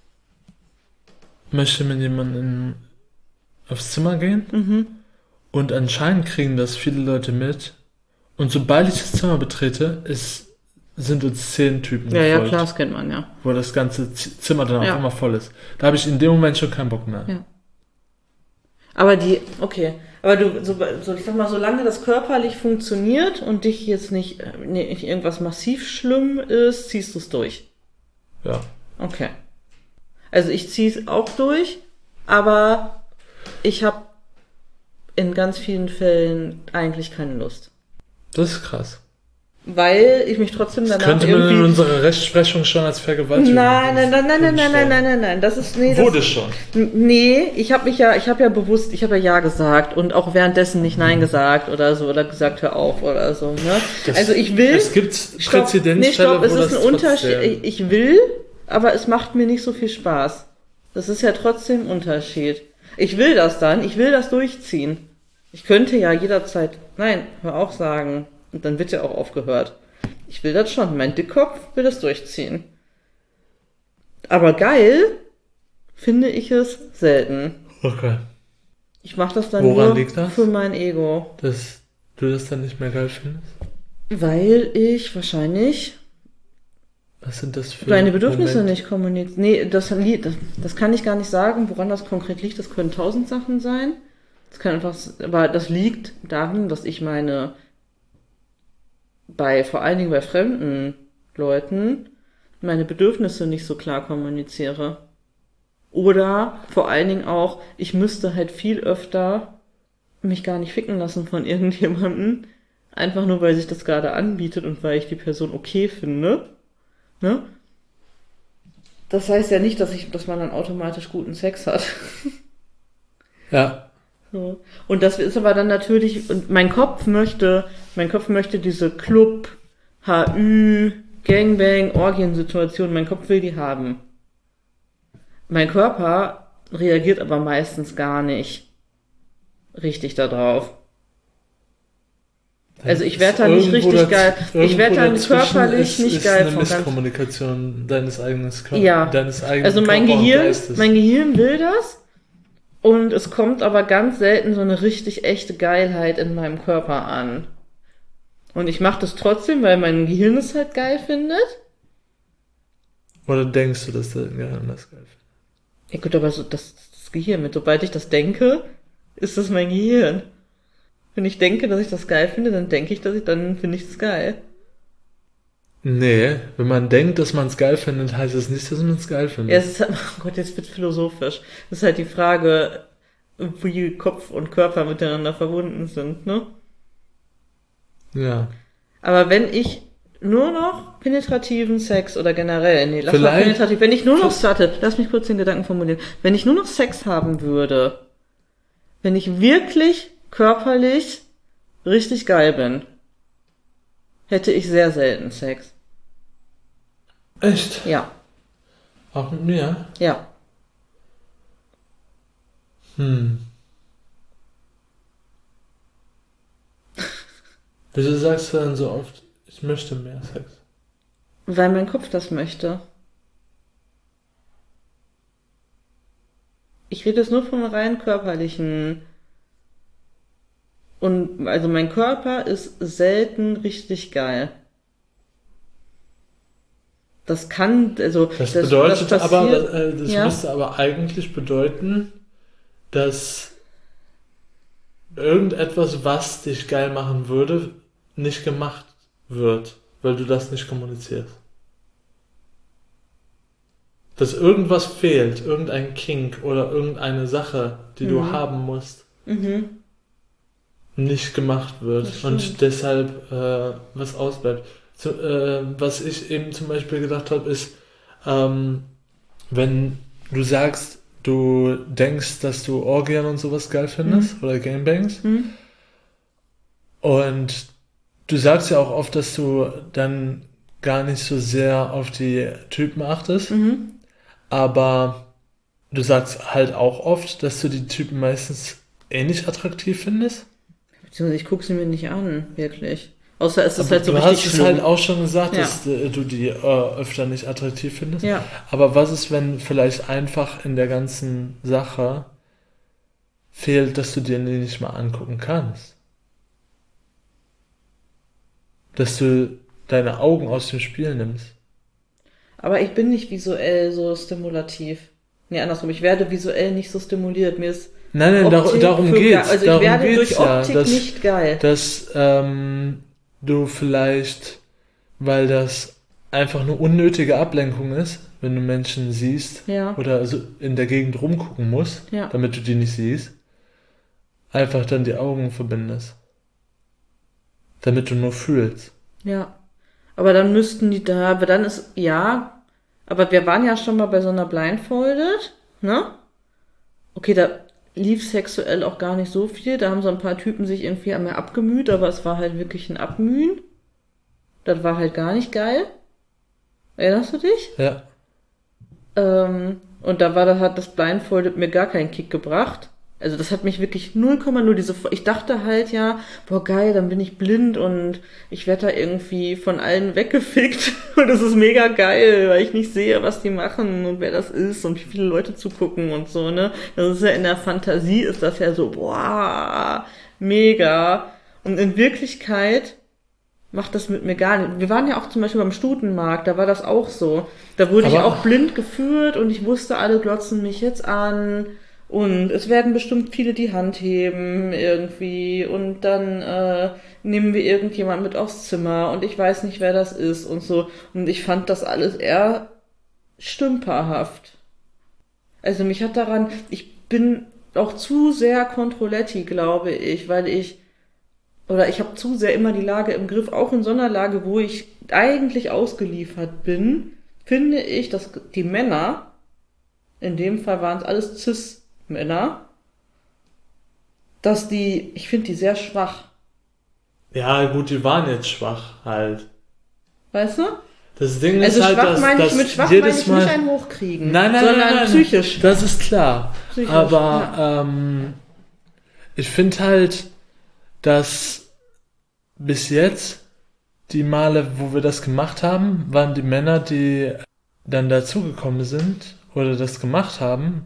möchte mit jemandem aufs Zimmer gehen und anscheinend kriegen das viele Leute mit. Und sobald ich das Zimmer betrete, sind uns 10 Typen Ja, gefolgt, klar, das kennt man, ja. wo das ganze Zimmer dann Ja. auf einmal voll ist. Da habe ich in dem Moment schon keinen Bock mehr. Ja. Aber ich sag mal, solange das körperlich funktioniert und dich jetzt nicht irgendwas massiv schlimm ist, ziehst du es durch. Ja. Okay. Also ich ziehe es auch durch, aber Ich habe in ganz vielen Fällen eigentlich keine Lust. Das ist krass. Weil ich mich trotzdem Das danach könnte man irgendwie... in unserer Rechtsprechung schon als Vergewaltigung Nein. Das ist... Nee, Wurde schon. Nee, ich habe ja gesagt und auch währenddessen nicht Nein gesagt oder so oder gesagt, hör auf oder so, ne? Also ich will... Es gibt Präzedenzfälle, es ist ein Unterschied. Ich will, aber es macht mir nicht so viel Spaß. Das ist ja trotzdem ein Unterschied. Ich will das durchziehen. Ich könnte ja jederzeit, nein, hör auf sagen. Und dann wird ja auch aufgehört. Ich will das schon. Mein Dickkopf will das durchziehen. Aber geil finde ich es selten. Okay. Ich mache das dann Woran nur liegt das? für mein Ego. Dass du das dann nicht mehr geil findest? Weil ich wahrscheinlich Was sind das für meine Bedürfnisse Momente? nicht kommuniziere. Nee, das kann ich gar nicht sagen, woran das konkret liegt. Das können 1000 Sachen sein. Das kann einfach, aber das liegt daran, dass ich vor allen Dingen bei fremden Leuten, meine Bedürfnisse nicht so klar kommuniziere. Oder vor allen Dingen auch, ich müsste halt viel öfter mich gar nicht ficken lassen von irgendjemandem, einfach nur, weil sich das gerade anbietet und weil ich die Person okay finde. Ne? Das heißt ja nicht, dass man dann automatisch guten Sex hat. Ja. So. Und das ist aber dann natürlich, und mein Kopf möchte diese Club, HÜ, Gangbang, Orgiensituation, mein Kopf will die haben. Mein Körper reagiert aber meistens gar nicht richtig darauf. Also ich werde da nicht richtig geil. Ich werde dann körperlich nicht geil von von ganz. Misskommunikation deines eigenen Körpers. Ja. Deines eigenen Also mein Körper und Gehirn Geistes. will das. Und es kommt aber ganz selten so eine richtig echte Geilheit in meinem Körper an. Und ich mache das trotzdem, weil mein Gehirn es halt geil findet. Oder denkst du, dass dein Gehirn das geil findet? Ja gut, aber so das Gehirn, sobald ich das denke, ist das mein Gehirn. Wenn ich denke, dass ich das geil finde, dann finde ich es geil. Nee, wenn man denkt, dass man es geil findet, heißt es nicht, dass man es geil Ja, findet. es ist halt, oh Gott, jetzt wird philosophisch. Das ist halt die Frage, wie Kopf und Körper miteinander verbunden sind, ne? Ja. Aber wenn ich nur noch penetrativen Sex oder generell, nee, lass mal Vielleicht- penetrativ, wenn ich nur noch, lass mich kurz den Gedanken formulieren, wenn ich nur noch Sex haben würde, wenn ich wirklich körperlich richtig geil bin, hätte ich sehr selten Sex. Echt? Ja, Auch mit mir? ja. Wieso sagst du dann so oft, ich möchte mehr Sex? Weil mein Kopf das möchte. Ich rede jetzt nur von rein körperlichen. Und also mein Körper ist selten richtig geil. Das kann, also Das bedeutet das aber, passiert, das ja. müsste aber eigentlich bedeuten, dass irgendetwas, was dich geil machen würde, nicht gemacht wird, weil du das nicht kommunizierst. Dass irgendwas fehlt, irgendein Kink oder irgendeine Sache, die du haben musst, nicht gemacht wird und deshalb was ausbleibt. Was ich eben zum Beispiel gedacht habe, ist, wenn du sagst, du denkst, dass du Orgien und sowas geil findest oder Gangbangs und du sagst ja auch oft, dass du dann gar nicht so sehr auf die Typen achtest, aber du sagst halt auch oft, dass du die Typen meistens ähnlich attraktiv findest. Beziehungsweise ich gucke sie mir nicht an, wirklich. Außer es ist Aber halt so du richtig hast es schlimm. halt auch schon gesagt, Ja. dass du die öfter nicht attraktiv findest. Ja. Aber was ist, wenn vielleicht einfach in der ganzen Sache fehlt, dass du dir die nicht mal angucken kannst? Dass du deine Augen aus dem Spiel nimmst. Aber ich bin nicht visuell so stimulativ. Nee, andersrum. Ich werde visuell nicht so stimuliert. Mir ist Nein, Optik darum für geht's. geil. Also darum ich werde geht's durch ja, Optik dass, nicht geil. dass du vielleicht, weil das einfach eine unnötige Ablenkung ist, wenn du Menschen siehst Ja. oder so in der Gegend rumgucken musst, Ja. damit du die nicht siehst, einfach dann die Augen verbindest. Damit du nur fühlst. Ja. Aber dann müssten die da, aber dann ist, ja, aber wir waren ja schon mal bei so einer Blindfolded, ne? Okay, da lief sexuell auch gar nicht so viel. Da haben so ein paar Typen sich irgendwie an mir abgemüht, aber es war halt wirklich ein Abmühen. Das war halt gar nicht geil. Erinnerst du dich? Ja. Und hat das Blindfolded mir gar keinen Kick gebracht. Also das hat mich wirklich 0,0 ich dachte halt ja, boah geil, dann bin ich blind und ich werde da irgendwie von allen weggefickt und das ist mega geil, weil ich nicht sehe, was die machen und wer das ist und wie viele Leute zugucken und so, ne. Das ist ja in der Fantasie ist das ja so, boah, mega. Und in Wirklichkeit macht das mit mir gar nicht. Wir waren ja auch zum Beispiel beim Stutenmarkt, da war das auch so. Da wurde ich Aber- auch blind geführt und ich wusste, alle glotzen mich jetzt an. Und es werden bestimmt viele die Hand heben irgendwie und dann nehmen wir irgendjemand mit aufs Zimmer und ich weiß nicht, wer das ist und so. Und ich fand das alles eher stümperhaft. Also mich hat daran, ich bin auch zu sehr Controletti, glaube ich, ich habe zu sehr immer die Lage im Griff, auch in so einer Lage, wo ich eigentlich ausgeliefert bin, finde ich, dass die Männer, in dem Fall waren es alles Cis-Männer, ich finde die sehr schwach. Ja, gut, die waren jetzt schwach halt. Weißt du? Das Ding Also ist halt, schwach meine ich dass mit schwach meine jedes ich Mal... nicht ein Hochkriegen, Nein, sondern psychisch. Das ist klar. Psychisch, Aber ich finde halt, dass bis jetzt die Male, wo wir das gemacht haben, waren die Männer, die dann dazugekommen sind oder das gemacht haben,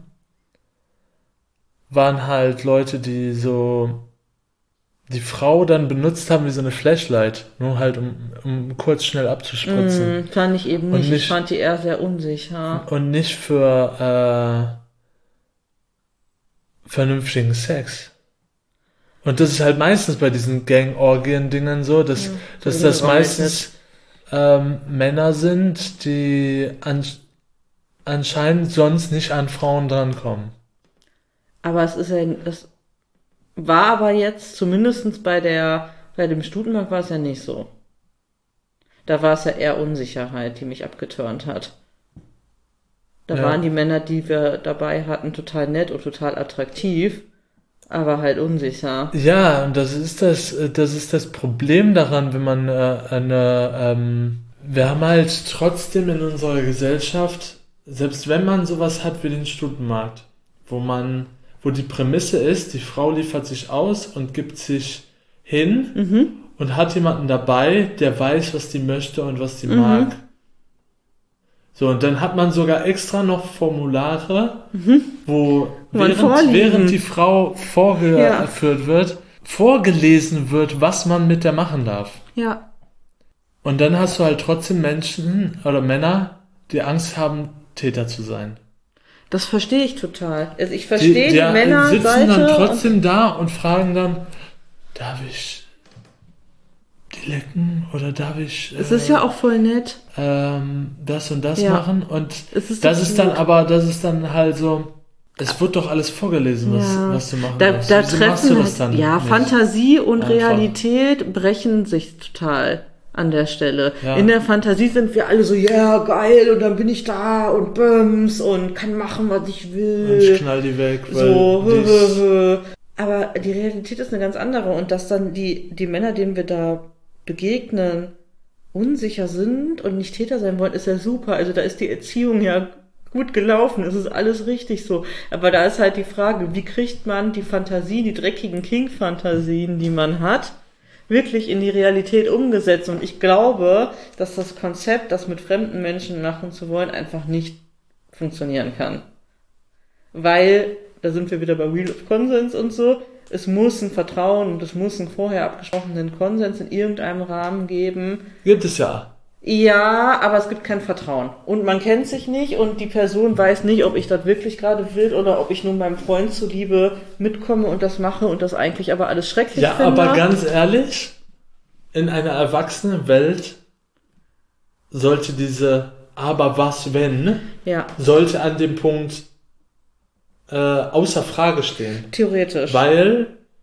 waren halt Leute, die so die Frau dann benutzt haben wie so eine Flashlight, nur halt um kurz schnell abzuspritzen. Fand ich eben Und nicht. nicht- Ich fand die eher sehr unsicher. Und nicht für vernünftigen Sex. Und das ist halt meistens bei diesen Gang-Orgien-Dingen so, dass das geräutet. meistens Männer sind, die anscheinend sonst nicht an Frauen drankommen. Aber das war aber jetzt, zumindest bei dem Stutenmarkt war es ja nicht so. Da war es ja eher Unsicherheit, die mich abgeturnt hat. Da Ja. waren die Männer, die wir dabei hatten, total nett und total attraktiv, aber halt unsicher. Ja, und das ist das Problem daran, wenn man wir haben halt trotzdem in unserer Gesellschaft, selbst wenn man sowas hat wie den Stutenmarkt, wo die Prämisse ist, die Frau liefert sich aus und gibt sich hin und hat jemanden dabei, der weiß, was die möchte und was die mag. So, und dann hat man sogar extra noch Formulare, wo während die Frau vorgeführt wird, vorgelesen wird, was man mit der machen darf. Ja. Und dann hast du halt trotzdem Menschen oder Männer, die Angst haben, Täter zu sein. Das verstehe ich total. Also ich verstehe die Männer sitzen dann trotzdem da und fragen dann, darf ich die lecken oder darf ich es ist ja auch voll nett. das und das Ja. machen? Und Es ist das so ist dann gut. aber, das ist dann halt so, es wird doch alles vorgelesen, was du machen Da darfst. Wieso machst du treffen das dann ja nicht? Fantasie und Einfach. Realität brechen sich total an der Stelle. Ja. In der Fantasie sind wir alle so, ja, geil, und dann bin ich da und bums und kann machen, was ich will. Und ich knall die weg, weil So, die ist, aber die Realität ist eine ganz andere und dass dann die Männer, denen wir da begegnen, unsicher sind und nicht Täter sein wollen, ist ja super. Also da ist die Erziehung ja gut gelaufen, es ist alles richtig so. Aber da ist halt die Frage, wie kriegt man die Fantasie, die dreckigen King-Fantasien, die man hat, wirklich in die Realität umgesetzt. Und ich glaube, dass das Konzept, das mit fremden Menschen machen zu wollen, einfach nicht funktionieren kann. Weil, da sind wir wieder bei Wheel of Consens und so, es muss ein Vertrauen und es muss einen vorher abgesprochenen Konsens in irgendeinem Rahmen geben. gibt es ja. Ja, aber es gibt kein Vertrauen. Und man kennt sich nicht und die Person weiß nicht, ob ich das wirklich gerade will oder ob ich nur meinem Freund zuliebe mitkomme und das mache und das eigentlich aber alles schrecklich Ja, finde. aber ganz ehrlich, in einer erwachsenen Welt sollte diese aber was wenn, Ja, sollte an dem Punkt außer Frage stehen. theoretisch. Weil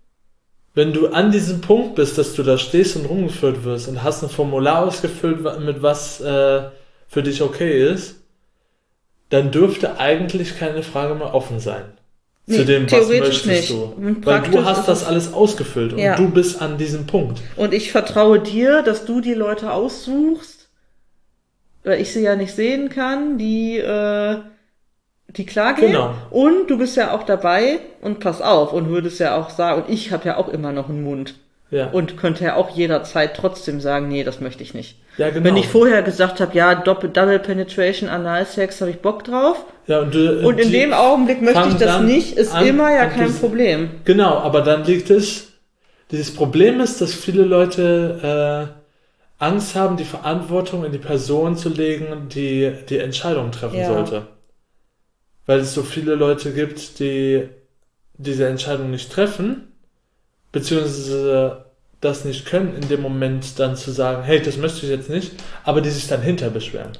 wenn du an diesem Punkt bist, dass du da stehst und rumgeführt wirst und hast ein Formular ausgefüllt, mit was für dich okay ist, dann dürfte eigentlich keine Frage mehr offen sein. Nee, Zu dem, was theoretisch möchtest nicht. du. Und Weil praktisch du hast ist das es- alles ausgefüllt und Ja. du bist an diesem Punkt. Und ich vertraue dir, dass du die Leute aussuchst, weil ich sie ja nicht sehen kann, die klar gehen. Genau. Und du bist ja auch dabei und pass auf und würdest ja auch sagen, und ich habe ja auch immer noch einen Mund. Ja. Und könnte ja auch jederzeit trotzdem sagen, nee, das möchte ich nicht. Ja, genau. Wenn ich vorher gesagt habe, ja, Double Penetration, Analsex, habe ich Bock drauf. Ja, und Und in dem Augenblick möchte ich das nicht, ist immer ja kein Problem. Genau, aber dann liegt es, dieses Problem ist, dass viele Leute Angst haben, die Verantwortung in die Person zu legen, die die Entscheidung treffen Ja. sollte. Weil es so viele Leute gibt, die diese Entscheidung nicht treffen, beziehungsweise das nicht können, in dem Moment dann zu sagen, hey, das möchte ich jetzt nicht, aber die sich dann hinter beschweren.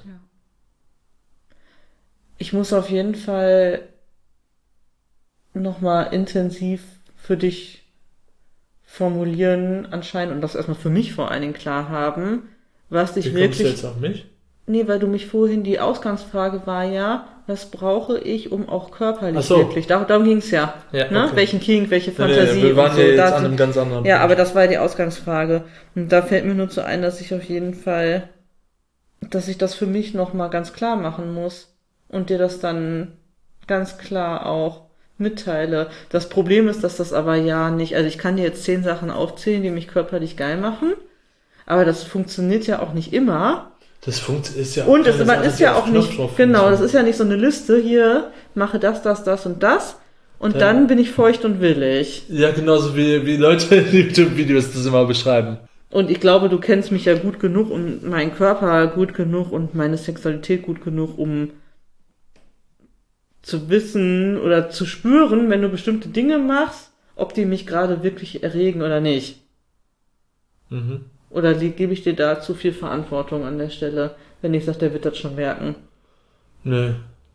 Ich muss auf jeden Fall nochmal intensiv für dich formulieren anscheinend und das erstmal für mich vor allen Dingen klar haben, was dich Wie kommst du wirklich... jetzt auf mich? Nee, weil du mich vorhin, die Ausgangsfrage war ja, was brauche ich, um auch körperlich Ach so. wirklich, darum ging's ja, Ja, ne? okay. Welchen King, welche Nee, Fantasie wir waren und so. ja jetzt Da an einem ganz anderen ja, Punkt. aber das war die Ausgangsfrage. Und da fällt mir nur zu ein, dass ich auf jeden Fall, dass ich das für mich nochmal ganz klar machen muss und dir das dann ganz klar auch mitteile. Das Problem ist, dass das aber ja nicht, also ich kann dir jetzt 10 Sachen aufzählen, die mich körperlich geil machen, aber das funktioniert ja auch nicht immer. Das ist ja Und keine man Sache, ist die ja auf auch nicht, Knopfdruck genau, das funktioniert. ist ja nicht so eine Liste, hier, mache das, das, das und das. Und Ja. dann bin ich feucht und willig. Ja, genauso wie Leute in YouTube-Videos das immer beschreiben. Und ich glaube, du kennst mich ja gut genug und meinen Körper gut genug und meine Sexualität gut genug, um zu wissen oder zu spüren, wenn du bestimmte Dinge machst, ob die mich gerade wirklich erregen oder nicht. Mhm. Oder gebe ich dir da zu viel Verantwortung an der Stelle, wenn ich sage, der wird das schon merken. Nö.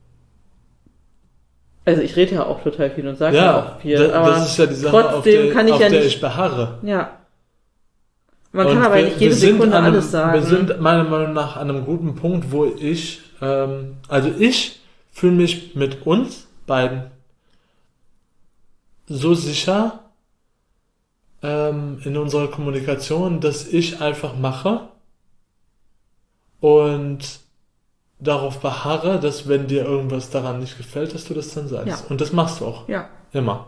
Also ich rede ja auch total viel und sage ja auch viel, aber das ist ja die Sache, trotzdem kann ich auf ja der nicht, ich beharre. ja. Man Und kann aber nicht jede Sekunde an einem, alles sagen. Wir sind meiner Meinung nach an einem guten Punkt, wo ich fühle mich mit uns beiden so sicher in unserer Kommunikation, dass ich einfach mache und darauf beharre, dass wenn dir irgendwas daran nicht gefällt, dass du das dann sagst. Ja. Und das machst du auch. Ja. Immer.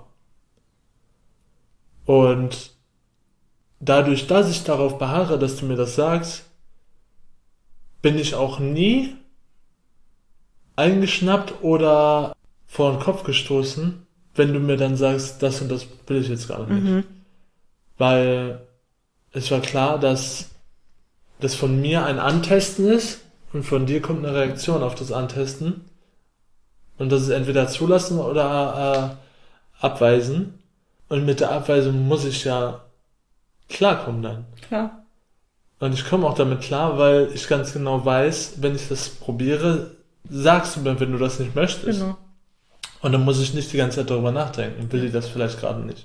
Und dadurch, dass ich darauf beharre, dass du mir das sagst, bin ich auch nie eingeschnappt oder vor den Kopf gestoßen, wenn du mir dann sagst, das und das will ich jetzt gar nicht. Mhm. Weil es war klar, dass das von mir ein Antesten ist und von dir kommt eine Reaktion auf das Antesten. Und das ist entweder zulassen oder abweisen. Und mit der Abweisung muss ich ja klarkommen dann. Klar. Und ich komme auch damit klar, weil ich ganz genau weiß, wenn ich das probiere, sagst du mir, wenn du das nicht möchtest. Genau. Und dann muss ich nicht die ganze Zeit darüber nachdenken. Will die das vielleicht gerade nicht?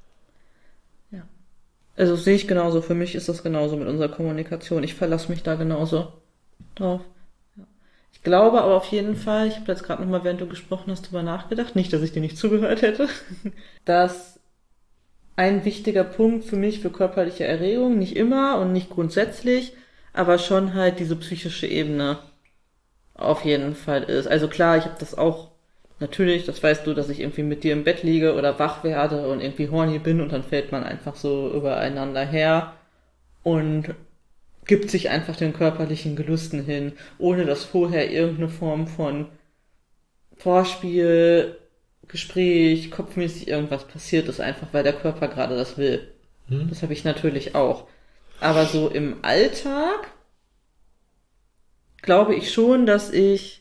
Also das sehe ich genauso. Für mich ist das genauso mit unserer Kommunikation. Ich verlasse mich da genauso drauf. Ja. Ich glaube aber auf jeden Fall, ich habe jetzt gerade nochmal, während du gesprochen hast, drüber nachgedacht, nicht, dass ich dir nicht zugehört hätte, dass ein wichtiger Punkt für mich für körperliche Erregung, nicht immer und nicht grundsätzlich, aber schon halt diese psychische Ebene auf jeden Fall ist. Also klar, ich habe das auch natürlich, das weißt du, dass ich irgendwie mit dir im Bett liege oder wach werde und irgendwie horny bin und dann fällt man einfach so übereinander her und gibt sich einfach den körperlichen Gelüsten hin, ohne dass vorher irgendeine Form von Vorspiel, Gespräch, kopfmäßig irgendwas passiert ist, einfach weil der Körper gerade das will. Das habe ich natürlich auch. Aber so im Alltag glaube ich schon, dass ich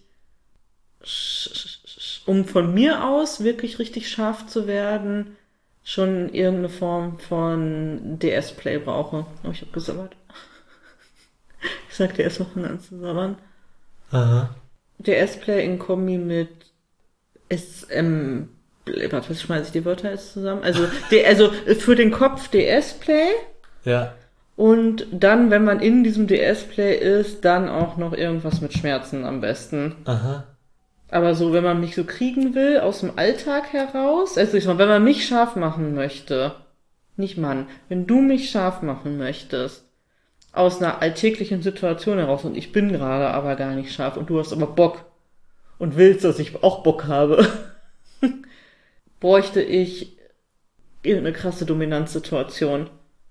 um von mir aus wirklich richtig scharf zu werden, schon irgendeine Form von DS-Play brauche. Oh, ich hab gesabbert. Ich sagte erst noch an zu sabbern. Aha. DS-Play in Kombi mit SM warte, was schmeiße ich die Wörter jetzt zusammen? Also für den Kopf DS-Play. Ja. Und dann, wenn man in diesem DS-Play ist, dann auch noch irgendwas mit Schmerzen am besten. Aha. Aber so, wenn man mich so kriegen will, aus dem Alltag heraus, also ich sag mal, wenn man mich scharf machen möchte, nicht Mann, wenn du mich scharf machen möchtest, aus einer alltäglichen Situation heraus, und ich bin gerade aber gar nicht scharf, und du hast aber Bock und willst, dass ich auch Bock habe, bräuchte ich eine krasse Dominanzsituation.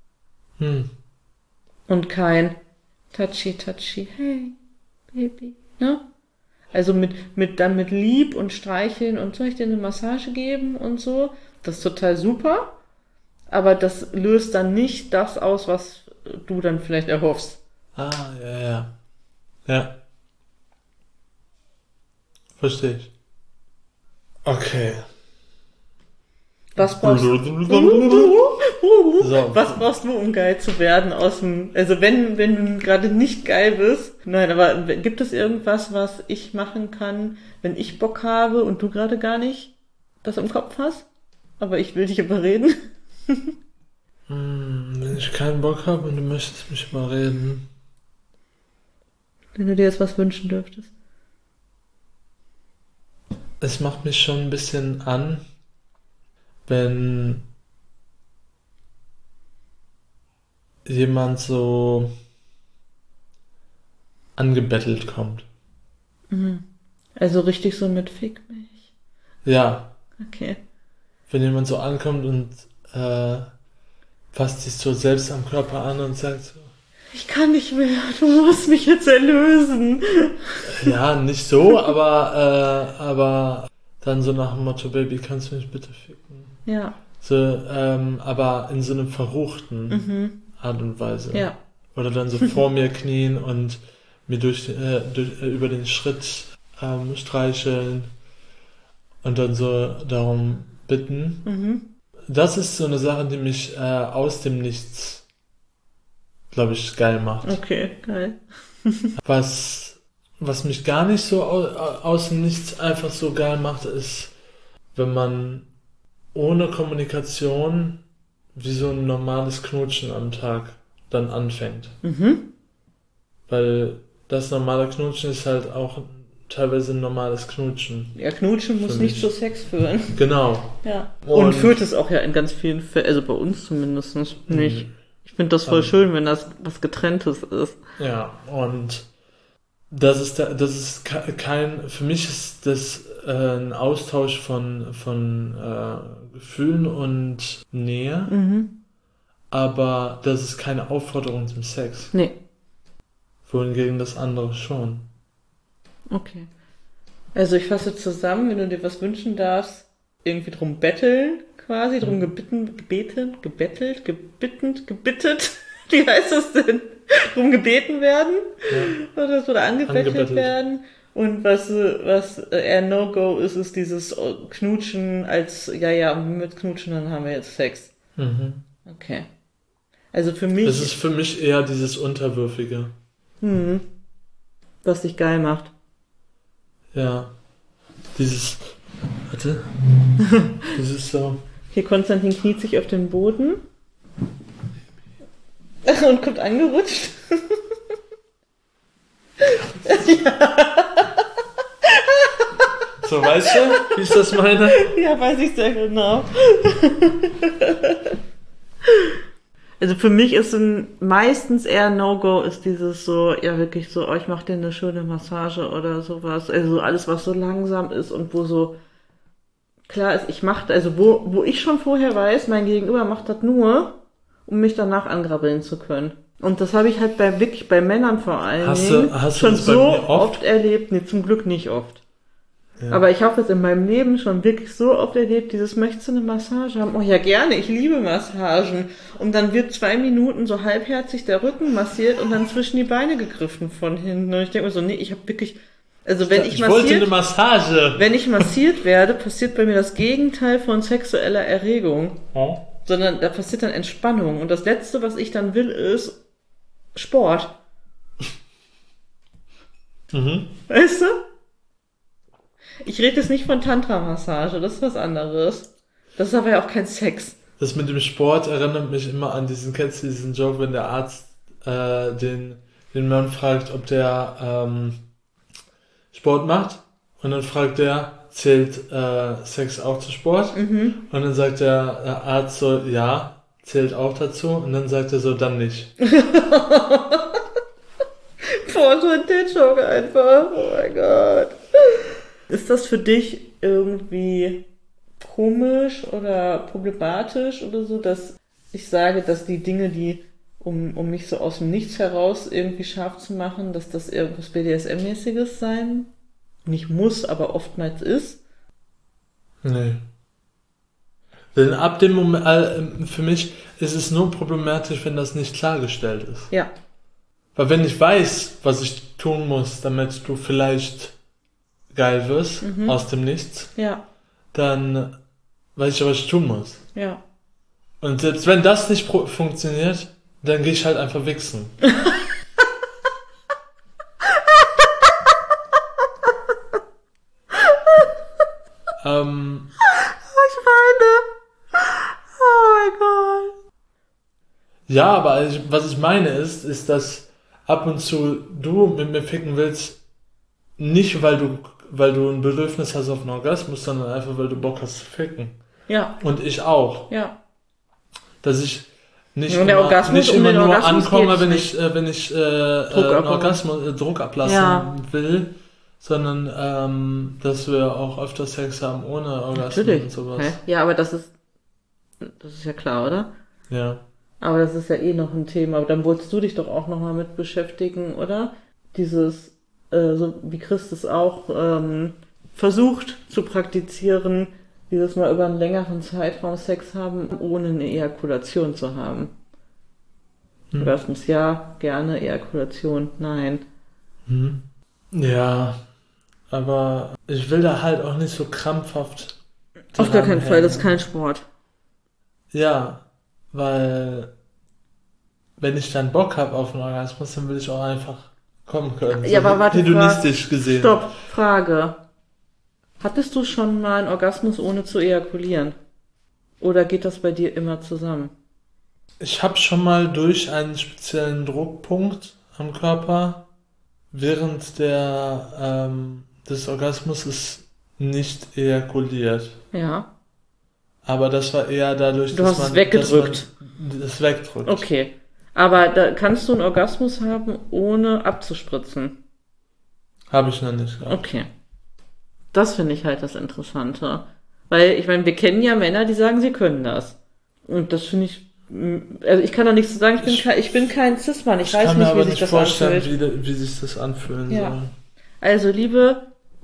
Und kein touchy, hey, Baby, ne? Also mit Lieb und Streicheln und soll ich dir eine Massage geben und so. Das ist total super. Aber das löst dann nicht das aus, was du dann vielleicht erhoffst. Ah, ja. Ja. Verstehe ich. Okay. Was brauchst du? So. Was brauchst du, um geil zu werden also wenn du gerade nicht geil bist? Nein, aber gibt es irgendwas, was ich machen kann, wenn ich Bock habe und du gerade gar nicht das im Kopf hast? Aber ich will dich überreden. Wenn ich keinen Bock habe und du möchtest mich überreden. Wenn du dir jetzt was wünschen dürftest. Es macht mich schon ein bisschen an, wenn jemand so angebettelt kommt. Also richtig so mit Fick mich. Ja. Okay. Wenn jemand so ankommt und fasst sich so selbst am Körper an und sagt so, ich kann nicht mehr, du musst mich jetzt erlösen. ja, nicht so, aber dann so nach dem Motto, Baby, kannst du mich bitte ficken? Ja. So, aber in so einem verruchten Art und Weise. Ja. Oder dann so vor mir knien und mir über den Schritt streicheln und dann so darum bitten. Das ist so eine Sache, die mich aus dem Nichts, glaube ich, geil macht. Okay, geil. Was mich gar nicht so aus dem Nichts einfach so geil macht, ist, wenn man ohne Kommunikation wie so ein normales Knutschen am Tag dann anfängt. Weil das normale Knutschen ist halt auch teilweise ein normales Knutschen. Ja, Knutschen muss nicht zu Sex führen. Genau. Ja. Und führt es auch ja in ganz vielen Fällen, also bei uns zumindest nicht. Ich finde das voll schön, wenn das was Getrenntes ist. Ja, und das ist kein, für mich ist das ein Austausch von Gefühlen und Nähe, aber das ist keine Aufforderung zum Sex. Nee. Wohingegen das andere schon. Okay. Also ich fasse zusammen, wenn du dir was wünschen darfst, irgendwie drum betteln, quasi, drum gebeten, gebittet. Wie heißt das denn? Drum gebeten werden? Ja. Oder angebettelt werden? Und was eher No-Go ist dieses Knutschen als, ja, mit Knutschen, dann haben wir jetzt Sex. Okay. Also für mich... Das ist für mich eher dieses Unterwürfige. Was dich geil macht. Ja. Dieses so... Hier, Konstantin kniet sich auf den Boden. Und kommt angerutscht. Ja. So, weißt du, wie ich das meine? Ja, weiß ich sehr genau. Also für mich ist meistens eher No-Go ist dieses so, ja wirklich so, ich mach dir eine schöne Massage oder sowas. Also alles, was so langsam ist und wo so klar ist, wo ich schon vorher weiß, mein Gegenüber macht das nur, um mich danach angrabbeln zu können. Und das habe ich halt bei Männern vor allen Dingen schon so oft erlebt. Nee, zum Glück nicht oft. Ja. Aber ich habe das in meinem Leben schon wirklich so oft erlebt, möchtest du eine Massage haben? Oh ja, gerne, ich liebe Massagen. Und dann wird 2 Minuten so halbherzig der Rücken massiert und dann zwischen die Beine gegriffen von hinten. Und ich denke mir so, nee, ich habe wirklich... Also wenn ich wollte eine Massage. Wenn ich massiert werde, passiert bei mir das Gegenteil von sexueller Erregung. Sondern da passiert dann Entspannung. Und das Letzte, was ich dann will, ist Sport. Weißt du? Ich rede jetzt nicht von Tantra-Massage, das ist was anderes. Das ist aber ja auch kein Sex. Das mit dem Sport erinnert mich immer an kennst du diesen Joke, wenn der Arzt den Mann fragt, ob der Sport macht. Und dann fragt der, zählt Sex auch zu Sport? Und dann sagt der Arzt so, ja, zählt auch dazu. Und dann sagt er so, dann nicht. Boah, so ein Joke einfach. Oh mein Gott. Ist das für dich irgendwie komisch oder problematisch oder so, dass ich sage, dass die Dinge, die um mich so aus dem Nichts heraus irgendwie scharf zu machen, dass das irgendwas BDSM-mäßiges sein nicht muss, aber oftmals ist? Nee. Denn ab dem Moment, für mich ist es nur problematisch, wenn das nicht klargestellt ist. Ja. Weil wenn ich weiß, was ich tun muss, damit du vielleicht geil wirst, aus dem Nichts, Ja. dann weiß ich, was ich tun muss. Ja. Und selbst wenn das nicht funktioniert, dann gehe ich halt einfach wichsen. Ich meine. Oh mein Gott. Ja, aber was ich meine ist, dass ab und zu du mit mir ficken willst, nicht weil du ein Bedürfnis hast auf einen Orgasmus, sondern einfach weil du Bock hast zu ficken. Ja. Und ich auch. Ja. Dass ich nicht Und der immer, Orgasmus, nicht um immer den nur Orgasmus ankomme, geht's wenn ich einen Orgasmus, Druck ablassen will, sondern dass wir auch öfter Sex haben ohne Orgasmus Natürlich. und sowas. Hä? Ja, aber das ist ja klar, oder? Ja. Aber das ist ja eh noch ein Thema. Aber dann wolltest du dich doch auch nochmal mit beschäftigen, oder? Dieses, so wie Christus auch versucht zu praktizieren, dieses Mal über einen längeren Zeitraum Sex haben, ohne eine Ejakulation zu haben. Orgasmus ja, gerne, Ejakulation nein. Ja, aber ich will da halt auch nicht so krampfhaft Auf gar keinen Fall, das ist dranhängen. kein Sport. Ja, weil wenn ich dann Bock habe auf einen Orgasmus, dann will ich auch einfach kommen können. Ja, aber warte, hedonistisch gesehen. Stopp, Frage. Hattest du schon mal einen Orgasmus ohne zu ejakulieren? Oder geht das bei dir immer zusammen? Ich habe schon mal durch einen speziellen Druckpunkt am Körper während des Orgasmus nicht ejakuliert. Ja. Aber das war eher dadurch, Du hast es weggedrückt. Dass man das wegdrückt. Okay. Aber da kannst du einen Orgasmus haben, ohne abzuspritzen. Habe ich noch nicht gehabt. Okay. Das finde ich halt das Interessante. Weil, ich meine, wir kennen ja Männer, die sagen, sie können das. Und das finde ich, also ich kann da nichts zu sagen, ich bin kein Cis-Mann, ich weiß kann mir nicht, aber wie sich nicht das vorstellen, anfühlt. wie sich das anfühlen Ja. soll. Also, liebe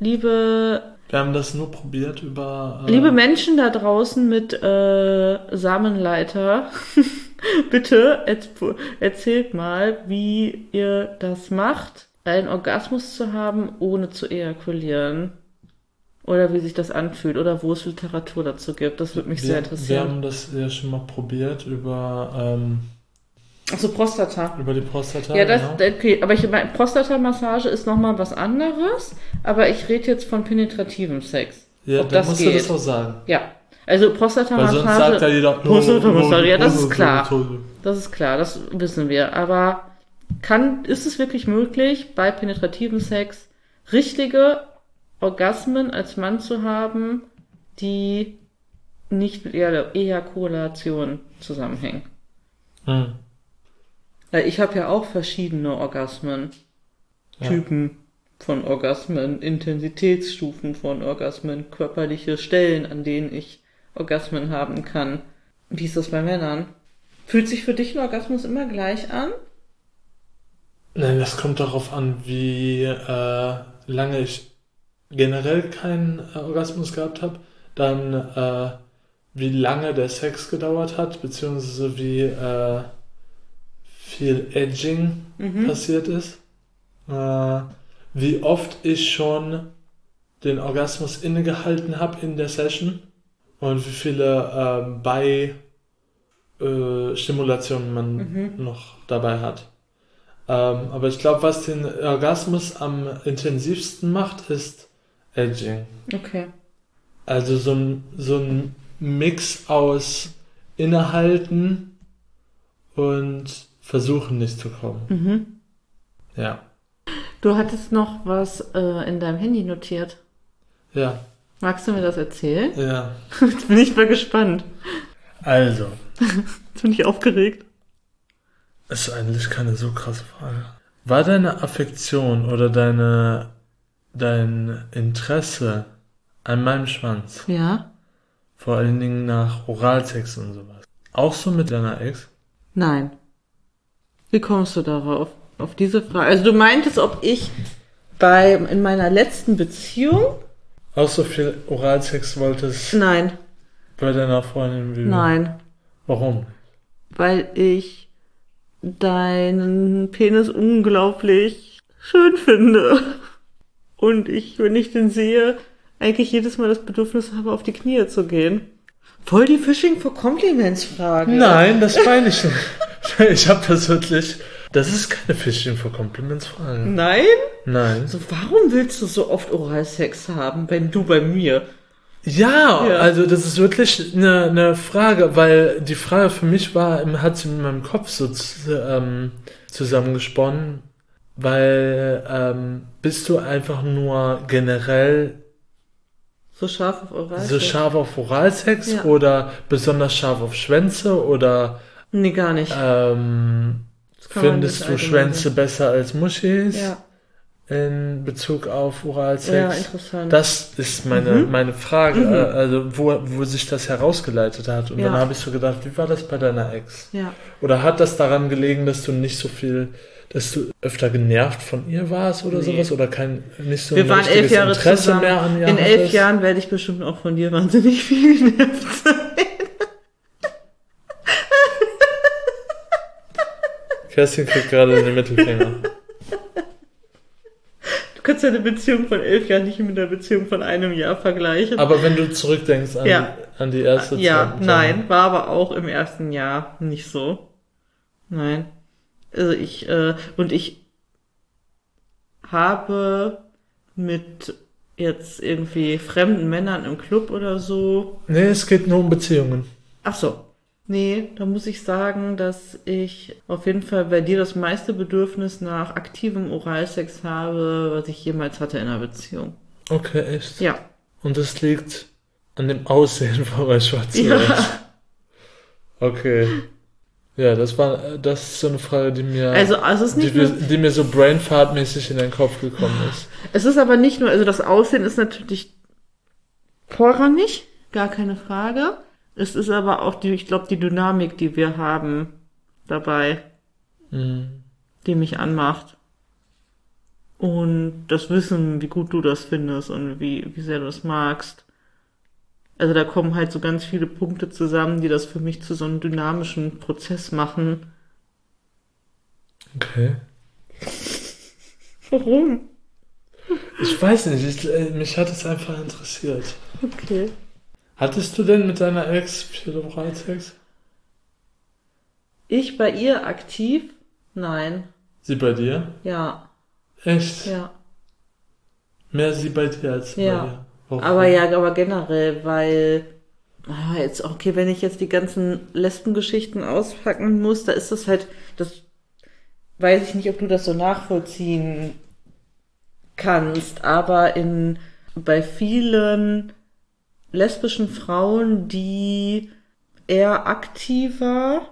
Wir haben das nur probiert über... liebe Menschen da draußen mit Samenleiter, bitte erzählt mal, wie ihr das macht, einen Orgasmus zu haben, ohne zu ejakulieren. Oder wie sich das anfühlt, oder wo es Literatur dazu gibt. Das würde mich sehr wir interessieren. haben das ja schon mal probiert über Achso, Prostata. die Prostata. Ja, das, genau. okay, aber Prostata-Massage ist nochmal was anderes, aber ich rede jetzt von penetrativem Sex. Ja, ob dann das musst geht. du das auch sagen. Ja, also Weil sonst sagt ja Prostata-Massage, jeder... Prostata-Massage, ja, das ist klar. Prostata. Das ist klar, das wissen wir. Aber ist es wirklich möglich, bei penetrativem Sex richtige Orgasmen als Mann zu haben, die nicht mit Ejakulation zusammenhängen? Hm. Weil ich habe ja auch verschiedene Orgasmen. Ja. Typen von Orgasmen, Intensitätsstufen von Orgasmen, körperliche Stellen, an denen ich Orgasmen haben kann. Wie ist das bei Männern? Fühlt sich für dich ein Orgasmus immer gleich an? Nein, das kommt darauf an, wie lange ich generell keinen Orgasmus gehabt habe, dann wie lange der Sex gedauert hat, beziehungsweise wie viel Edging passiert ist, wie oft ich schon den Orgasmus innegehalten habe in der Session und wie viele Stimulationen man noch dabei hat. Aber ich glaube, was den Orgasmus am intensivsten macht, ist Edging. Okay. Also so ein Mix aus innehalten und versuchen nicht zu kommen. Mhm. Ja. Du hattest noch was in deinem Handy notiert. Ja. Magst du mir das erzählen? Ja. Jetzt bin ich mal gespannt. Also, Jetzt bin ich aufgeregt. ist eigentlich keine so krasse Frage. War deine Affektion oder dein Interesse an meinem Schwanz, Ja? vor allen Dingen nach Oralsex und sowas, auch so mit deiner Ex? Nein. Wie kommst du darauf? Auf diese Frage? Also du meintest, ob ich in meiner letzten Beziehung? Auch so viel Oralsex wolltest Nein. bei deiner Freundin wie Nein. Warum? Weil ich deinen Penis unglaublich schön finde. Und wenn ich den sehe, eigentlich jedes Mal das Bedürfnis habe, auf die Knie zu gehen. Voll die Fishing for Compliments Frage. Nein, das meine ich nicht. Ich habe das wirklich... Das ist keine Fishing for Compliments Frage. Nein? Nein. So, warum willst du so oft Oralsex haben, wenn du bei mir? Ja, Ja. also das ist wirklich eine Frage, weil die Frage für mich hat sie in meinem Kopf so zusammengesponnen, weil bist du einfach nur generell So scharf auf Oralsex? so scharf auf Oralsex Ja. oder besonders scharf auf Schwänze oder Nee, gar nicht. ähm, kann man findest nicht du allgemein Schwänze sagen. besser als Muschis Ja. in Bezug auf Oralsex? Ja, interessant. Das ist meine Frage, also wo sich das herausgeleitet hat. Und Ja. dann habe ich so gedacht, wie war das bei deiner Ex? Ja. Oder hat das daran gelegen, dass du dass du öfter genervt von ihr warst oder Nee. sowas? Oder nicht so Wir ein waren 11 richtiges Jahre Interesse zusammen. mehr an ihr In 11 hattest? Jahren werde ich bestimmt auch von dir wahnsinnig viel genervt sein. Kerstin kriegt gerade den Mittelfinger. Du kannst deine Beziehung von 11 Jahren nicht mit der Beziehung von einem Jahr vergleichen. Aber wenn du zurückdenkst Ja. an die erste Ja, Zeit. nein, war aber auch im ersten Jahr nicht so. Nein. Also ich habe mit jetzt irgendwie fremden Männern im Club oder so. Nee, es geht nur um Beziehungen. Ach so. Nee, da muss ich sagen, dass ich auf jeden Fall bei dir das meiste Bedürfnis nach aktivem Oralsex habe, was ich jemals hatte in einer Beziehung. Okay, echt? Ja. Und das liegt an dem Aussehen von meinem schwarzen Ja. Ex. Okay. Ja, das ist so eine Frage, die mir, Also es ist nicht nur, die mir so brainfartmäßig in den Kopf gekommen ist. es ist aber nicht nur, also das Aussehen ist natürlich vorrangig, gar keine Frage. Es ist aber auch ich glaube, die Dynamik, die wir haben dabei, die mich anmacht. Und das Wissen, wie gut du das findest und wie sehr du das magst. Also da kommen halt so ganz viele Punkte zusammen, die das für mich zu so einem dynamischen Prozess machen. Okay. Warum? Ich weiß nicht, mich hat es einfach interessiert. Okay. Hattest du denn mit deiner Ex viel Oralsex? Ich bei ihr aktiv? Nein. Sie bei dir? Ja. Echt? Ja. Mehr sie bei dir als sie Ja. bei dir? Warum? Aber generell, weil jetzt okay, wenn ich jetzt die ganzen Lesbengeschichten auspacken muss, da ist das halt, das weiß ich nicht, ob du das so nachvollziehen kannst, aber bei vielen lesbischen Frauen, die eher aktiver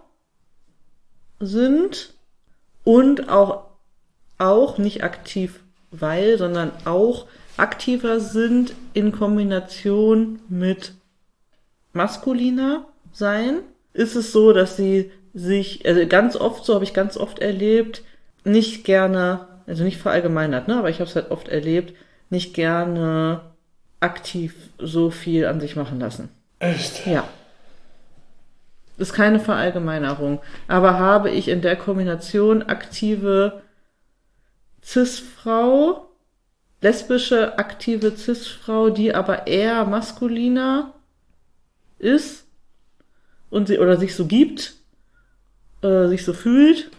sind und auch nicht aktiv sondern auch aktiver sind in Kombination mit maskuliner sein, ist es so, dass sie sich, also habe ich ganz oft erlebt, nicht gerne, also nicht verallgemeinert, ne, aber ich habe es halt oft erlebt, nicht gerne aktiv so viel an sich machen lassen. Echt? Ja. Ist keine Verallgemeinerung. Aber habe ich in der Kombination aktive Cis-Frau, lesbische aktive Cis-Frau, die aber eher maskuliner ist und oder sich so gibt, sich so fühlt,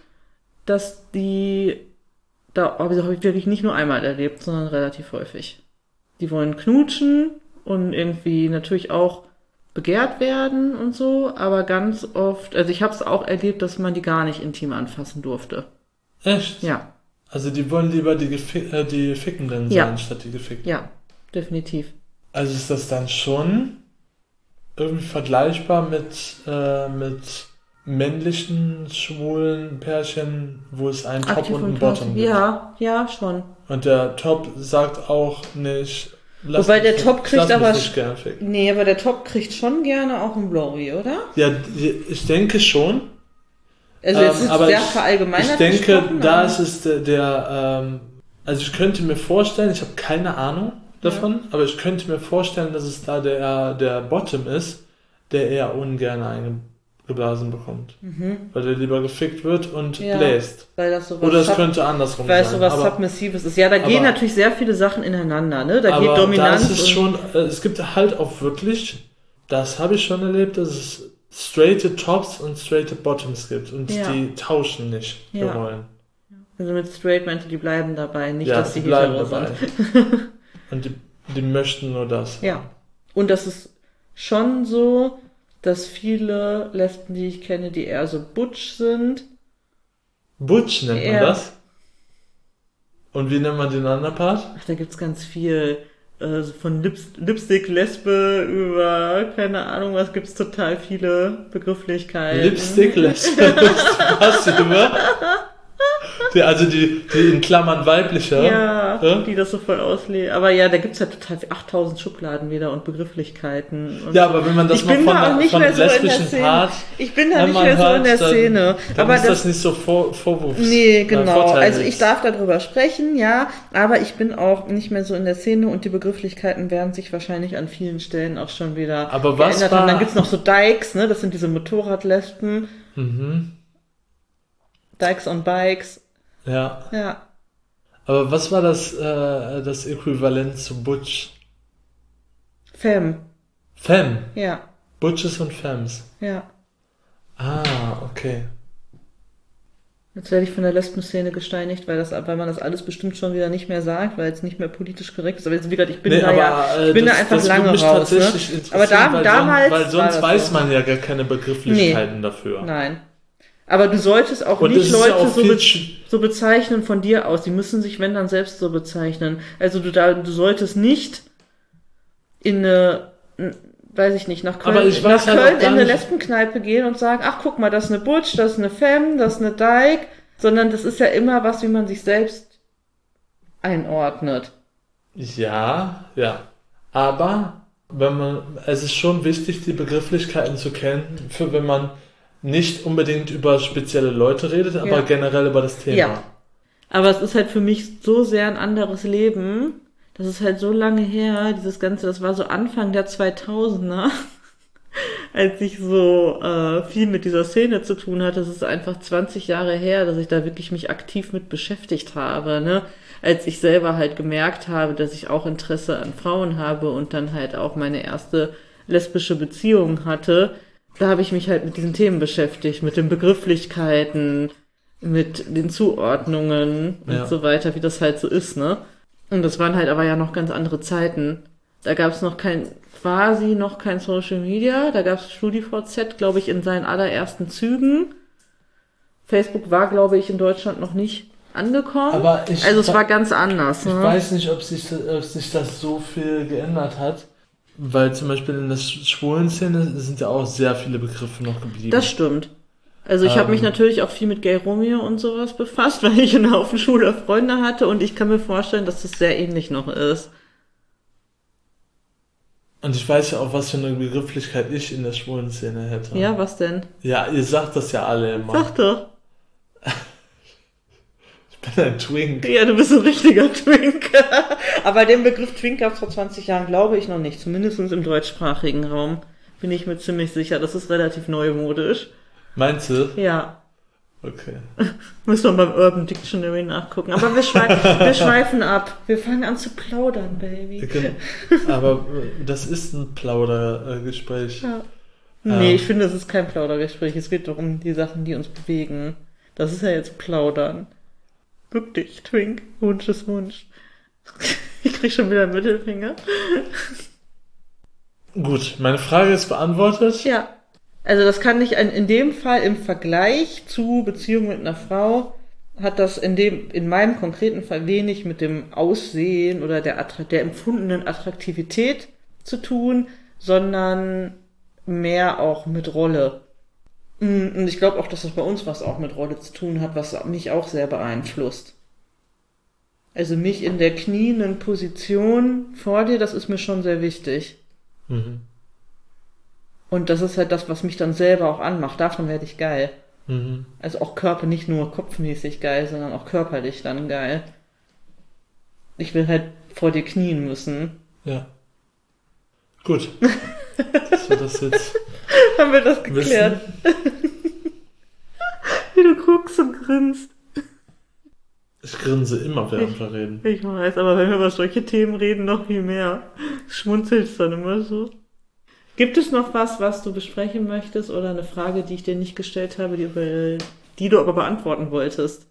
dass habe ich wirklich nicht nur einmal erlebt, sondern relativ häufig. Die wollen knutschen und irgendwie natürlich auch begehrt werden und so, aber ganz oft, also ich habe es auch erlebt, dass man die gar nicht intim anfassen durfte. Echt? Ja, Also die wollen lieber die Fickenden Ja. sein, statt die Gefickten. ja, definitiv. Also ist das dann schon irgendwie vergleichbar mit männlichen, schwulen Pärchen, wo es einen Top Aktiv und einen und Bottom passiv. gibt? Ja, schon. Und der Top sagt auch nicht, Wobei der Top kriegt lass mich aber nicht gern ficken. Nee, aber der Top kriegt schon gerne auch ein Blowy, oder? Ja, ich denke schon. Also jetzt ist aber sehr ich verallgemeinert denke, gesprochen, da aber- ist es also ich könnte mir vorstellen, ich habe keine Ahnung davon, aber ich könnte mir vorstellen, dass es da der Bottom ist, der eher ungern eingeblasen bekommt. Weil der lieber gefickt wird und Ja, bläst. weil das sowas Oder es könnte andersrum weil es sein. sowas aber Submissives ist. Ja, da gehen aber- natürlich sehr viele Sachen ineinander, ne? Da geht aber da Dominanz ist es schon, es gibt halt auch wirklich, das habe ich schon erlebt, dass es straighte Tops und straighte Bottoms gibt und Ja. die tauschen nicht für Ja. Rollen. also mit Straight meinte, die bleiben dabei, nicht, Ja, dass die die bleiben hetero dabei. sind. Und die möchten nur das. Ja. Und das ist schon so, dass viele Lesben, die ich kenne, die eher so butch sind. Butch nennt man Ja. das. Und wie nennt man den anderen Part? Ach, da gibt's ganz viel. So von Lipstick, Lesbe über, keine Ahnung was, gibt's total viele Begrifflichkeiten. Lipstick Lesbe. Was über? Also die in Klammern weiblicher. Ja, Ja? die das so voll auslegen. Aber ja, da gibt's ja total 8000 Schubladen wieder und Begrifflichkeiten. Und Ja, aber wenn man das ich noch bin von da auch nicht von mehr so in der lesbischen Szene. Part Ich bin da nicht einmal mehr so in hört, der dann- Szene. Dann Aber ist das nicht so Vorwurfs. Nee, genau. Vorteil Also nicht. ich darf darüber sprechen, ja, aber ich bin auch nicht mehr so in der Szene und die Begrifflichkeiten werden sich wahrscheinlich an vielen Stellen auch schon wieder Aber was geändert war- haben. Dann gibt's noch so Dykes, ne, das sind diese Motorradlesben. Mhm. Dykes on Bikes. Ja. Ja. Aber was war das Äquivalent zu Butch? Femme. Femme. Ja. Butches und Femmes. Ja. Ah, okay. Jetzt werde ich von der Lesben-Szene gesteinigt, weil man das alles bestimmt schon wieder nicht mehr sagt, weil es nicht mehr politisch korrekt ist. Aber jetzt, wie gesagt, ich bin Nee, da ja, ich bin da einfach das lange würde mich raus. Ne? tatsächlich interessieren, Aber damals weil war sonst das weiß so. man ja gar keine Begrifflichkeiten dafür. Nein. Aber du solltest auch Und nicht es ist ja Leute auch viel so bezeichnen von dir aus. Die müssen sich, wenn dann, selbst so bezeichnen. Also du solltest nicht in weiß ich nicht, nach Köln, Aber ich nach weiß halt Köln auch gar in eine nicht- Lesbenkneipe gehen und sagen, ach guck mal, das ist eine Butch, das ist eine Femme, das ist eine Dyke. Sondern das ist ja immer was, wie man sich selbst einordnet. Ja, ja. Aber es ist schon wichtig, die Begrifflichkeiten zu kennen, für wenn man nicht unbedingt über spezielle Leute redet, aber Ja. generell über das Thema. Ja. Aber es ist halt für mich so sehr ein anderes Leben. Das ist halt so lange her, dieses Ganze, das war so Anfang der 2000er, als ich so viel mit dieser Szene zu tun hatte. Das ist einfach 20 Jahre her, dass ich da wirklich mich aktiv mit beschäftigt habe, ne? Als ich selber halt gemerkt habe, dass ich auch Interesse an Frauen habe und dann halt auch meine erste lesbische Beziehung hatte. Da habe ich mich halt mit diesen Themen beschäftigt, mit den Begrifflichkeiten, mit den Zuordnungen Ja. und so weiter, wie das halt so ist, ne? Und das waren halt aber ja noch ganz andere Zeiten. Da gab es quasi noch kein Social Media. Da gab es StudiVZ, glaube ich, in seinen allerersten Zügen. Facebook war, glaube ich, in Deutschland noch nicht angekommen. Aber also es war ganz anders. Ich Ne? weiß nicht, ob sich das so viel geändert hat, weil zum Beispiel in der schwulen Szene sind ja auch sehr viele Begriffe noch geblieben. Das stimmt. Also ich habe mich natürlich auch viel mit Gay Romeo und sowas befasst, weil ich einen Haufen schwuler Freunde hatte und ich kann mir vorstellen, dass das sehr ähnlich noch ist. Und ich weiß ja auch, was für eine Begrifflichkeit ich in der schwulen Szene hätte. Ja, was denn? Ja, ihr sagt das ja alle immer. Sag doch. Ich bin ein Twink. Ja, du bist ein richtiger Twink. Aber den Begriff Twink gab es vor 20 Jahren, glaube ich, noch nicht. Zumindest im deutschsprachigen Raum. Bin ich mir ziemlich sicher. Das ist relativ neumodisch. Meinst du? Ja. Okay. Müssen wir beim Urban Dictionary nachgucken. Aber wir schweifen ab. Wir fangen an zu plaudern, Baby. Aber das ist ein Plaudergespräch. Ja. Nee, ich finde, es ist kein Plaudergespräch. Es geht doch um die Sachen, die uns bewegen. Das ist ja jetzt Plaudern. Wirklich, Twink. Wunsch ist Wunsch. Ich krieg schon wieder einen Mittelfinger. Gut, meine Frage ist beantwortet. Ja. Also das kann nicht in dem Fall im Vergleich zu Beziehung mit einer Frau hat das in meinem konkreten Fall wenig mit dem Aussehen oder der empfundenen Attraktivität zu tun, sondern mehr auch mit Rolle. Und ich glaube auch, dass das bei uns was auch mit Rolle zu tun hat, was mich auch sehr beeinflusst. Also mich in der knienden Position vor dir, das ist mir schon sehr wichtig. Mhm. Und das ist halt das, was mich dann selber auch anmacht. Davon werde ich geil. Mhm. Also auch nicht nur kopfmäßig geil, sondern auch körperlich dann geil. Ich will halt vor dir knien müssen. Ja. Gut. Dass wir das jetzt Haben wir das geklärt? Wie du guckst und grinst. Ich grinse immer, während wir reden. Ich weiß, aber wenn wir über solche Themen reden, noch viel mehr. Schmunzelst dann immer so. Gibt es noch was du besprechen möchtest oder eine Frage, die ich dir nicht gestellt habe, die du aber beantworten wolltest?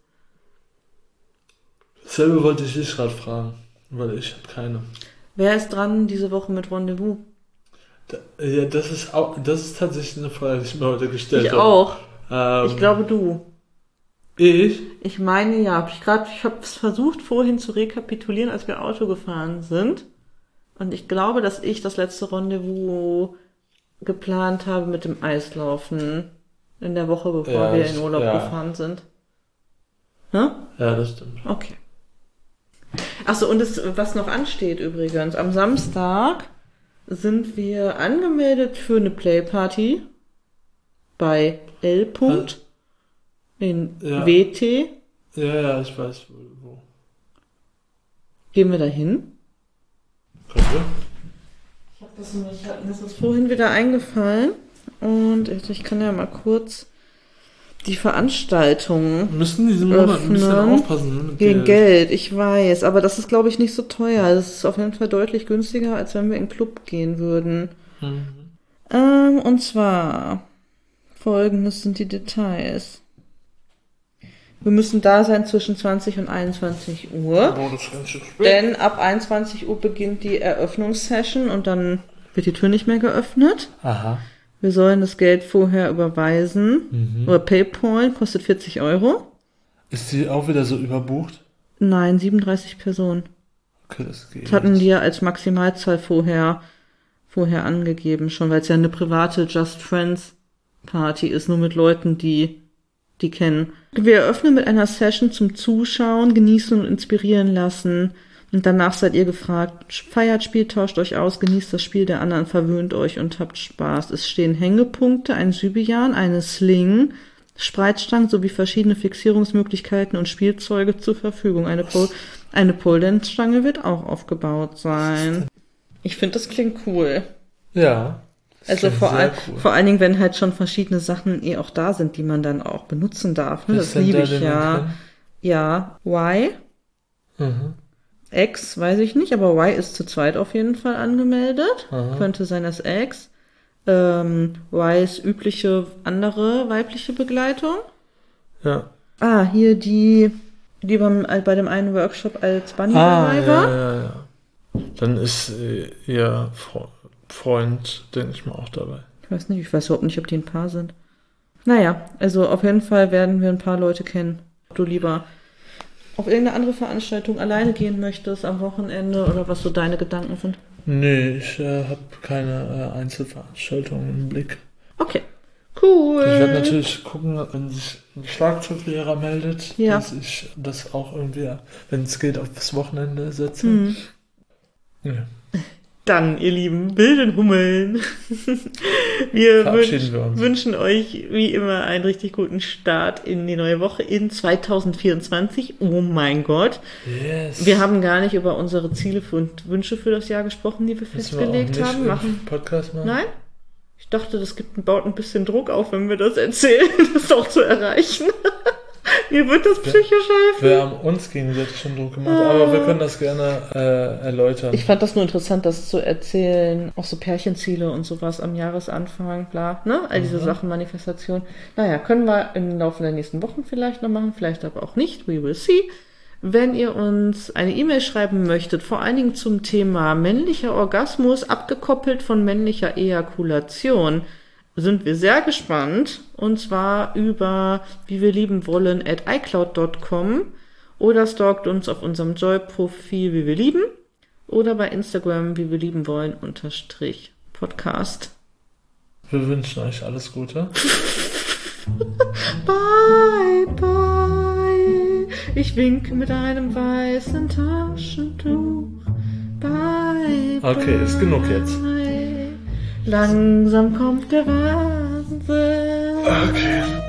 Dasselbe wollte ich dich gerade fragen, weil ich habe keine. Wer ist dran diese Woche mit Rendezvous? Ja, das ist tatsächlich eine Frage, die ich mir heute gestellt habe. Ich auch. Ich Ich glaube du. Ich? Ich meine ja. Ich habe es versucht vorhin zu rekapitulieren, als wir Auto gefahren sind. Und ich glaube, dass ich das letzte Rendezvous geplant habe mit dem Eislaufen in der Woche, bevor wir in Urlaub gefahren sind. Ne? Ja, das stimmt. Okay. Achso, und was noch ansteht übrigens, am Samstag sind wir angemeldet für eine Playparty bei L. in WT. Ja, ich weiß wo. Gehen wir da hin? Können wir? Das ist vorhin wieder eingefallen und ich kann ja mal kurz die Veranstaltungen Müssen diesen Monat ein bisschen aufpassen. Mit gegen Geld, ich weiß, aber das ist, glaube ich, nicht so teuer. Das ist auf jeden Fall deutlich günstiger, als wenn wir in den Club gehen würden. Und zwar folgendes sind die Details. Wir müssen da sein zwischen 20 und 21 Uhr. Oh, das ist ganz schön spät. Denn ab 21 Uhr beginnt die Eröffnungssession und dann wird die Tür nicht mehr geöffnet. Aha. Wir sollen das Geld vorher überweisen. Oder PayPal, kostet 40 Euro. Ist die auch wieder so überbucht? Nein, 37 Personen. Okay, das geht. Das hatten die ja als Maximalzahl vorher angegeben schon, weil es ja eine private Just Friends Party ist, nur mit Leuten, die kennen. Wir eröffnen mit einer Session zum Zuschauen, genießen und inspirieren lassen. Und danach seid ihr gefragt, feiert, spielt, tauscht euch aus, genießt das Spiel der anderen, verwöhnt euch und habt Spaß. Es stehen Hängepunkte, ein Sybian, eine Sling, Spreitstangen sowie verschiedene Fixierungsmöglichkeiten und Spielzeuge zur Verfügung. Eine Pole Dance Stange wird auch aufgebaut sein. Ich finde, das klingt cool. Ja. Also vor allen Dingen, wenn halt schon verschiedene Sachen auch da sind, die man dann auch benutzen darf. Ne? Das liebe ich ja. Ja, Y. X, weiß ich nicht, aber Y ist zu zweit auf jeden Fall angemeldet. Könnte sein, dass X. Y ist übliche andere weibliche Begleitung. Ja. Hier die bei dem einen Workshop als Bunny dabei war. Ja. Dann ist ihr Freund, denke ich mal, auch dabei. Ich weiß überhaupt nicht, ob die ein Paar sind. Naja, also auf jeden Fall werden wir ein paar Leute kennen. Ob du lieber auf irgendeine andere Veranstaltung alleine gehen möchtest am Wochenende oder was so deine Gedanken sind. Nee, ich habe keine Einzelveranstaltungen im Blick. Okay, cool. Ich werde natürlich gucken, wenn sich ein Schlagzeuglehrer meldet, dass ich das auch irgendwie, wenn es geht, aufs Wochenende setze. Ja. Dann, ihr lieben wilden Hummeln, wir wünschen euch wie immer einen richtig guten Start in die neue Woche in 2024. Oh mein Gott. Yes. Wir haben gar nicht über unsere Ziele und Wünsche für das Jahr gesprochen, die wir festgelegt haben. Podcast machen? Nein? Ich dachte, das baut ein bisschen Druck auf, wenn wir das erzählen, das auch zu erreichen. Mir wird das psychisch helfen. Wir haben uns gegenseitig schon Druck gemacht, aber wir können das gerne erläutern. Ich fand das nur interessant, das zu erzählen. Auch so Pärchenziele und sowas am Jahresanfang, bla, ne? All diese Sachen, Manifestation. Naja, können wir im Laufe der nächsten Wochen vielleicht noch machen, vielleicht aber auch nicht. We will see. Wenn ihr uns eine E-Mail schreiben möchtet, vor allen Dingen zum Thema männlicher Orgasmus, abgekoppelt von männlicher Ejakulation, sind wir sehr gespannt. Und zwar über wiewirliebenwollen@icloud.com oder stalkt uns auf unserem Joy-Profil wie wir lieben oder bei Instagram wie wir lieben wollen _Podcast. Wir wünschen euch alles Gute. Bye, bye. Ich winke mit einem weißen Taschentuch. Bye, bye. Okay, ist genug jetzt. Langsam kommt der Wahnsinn. Okay.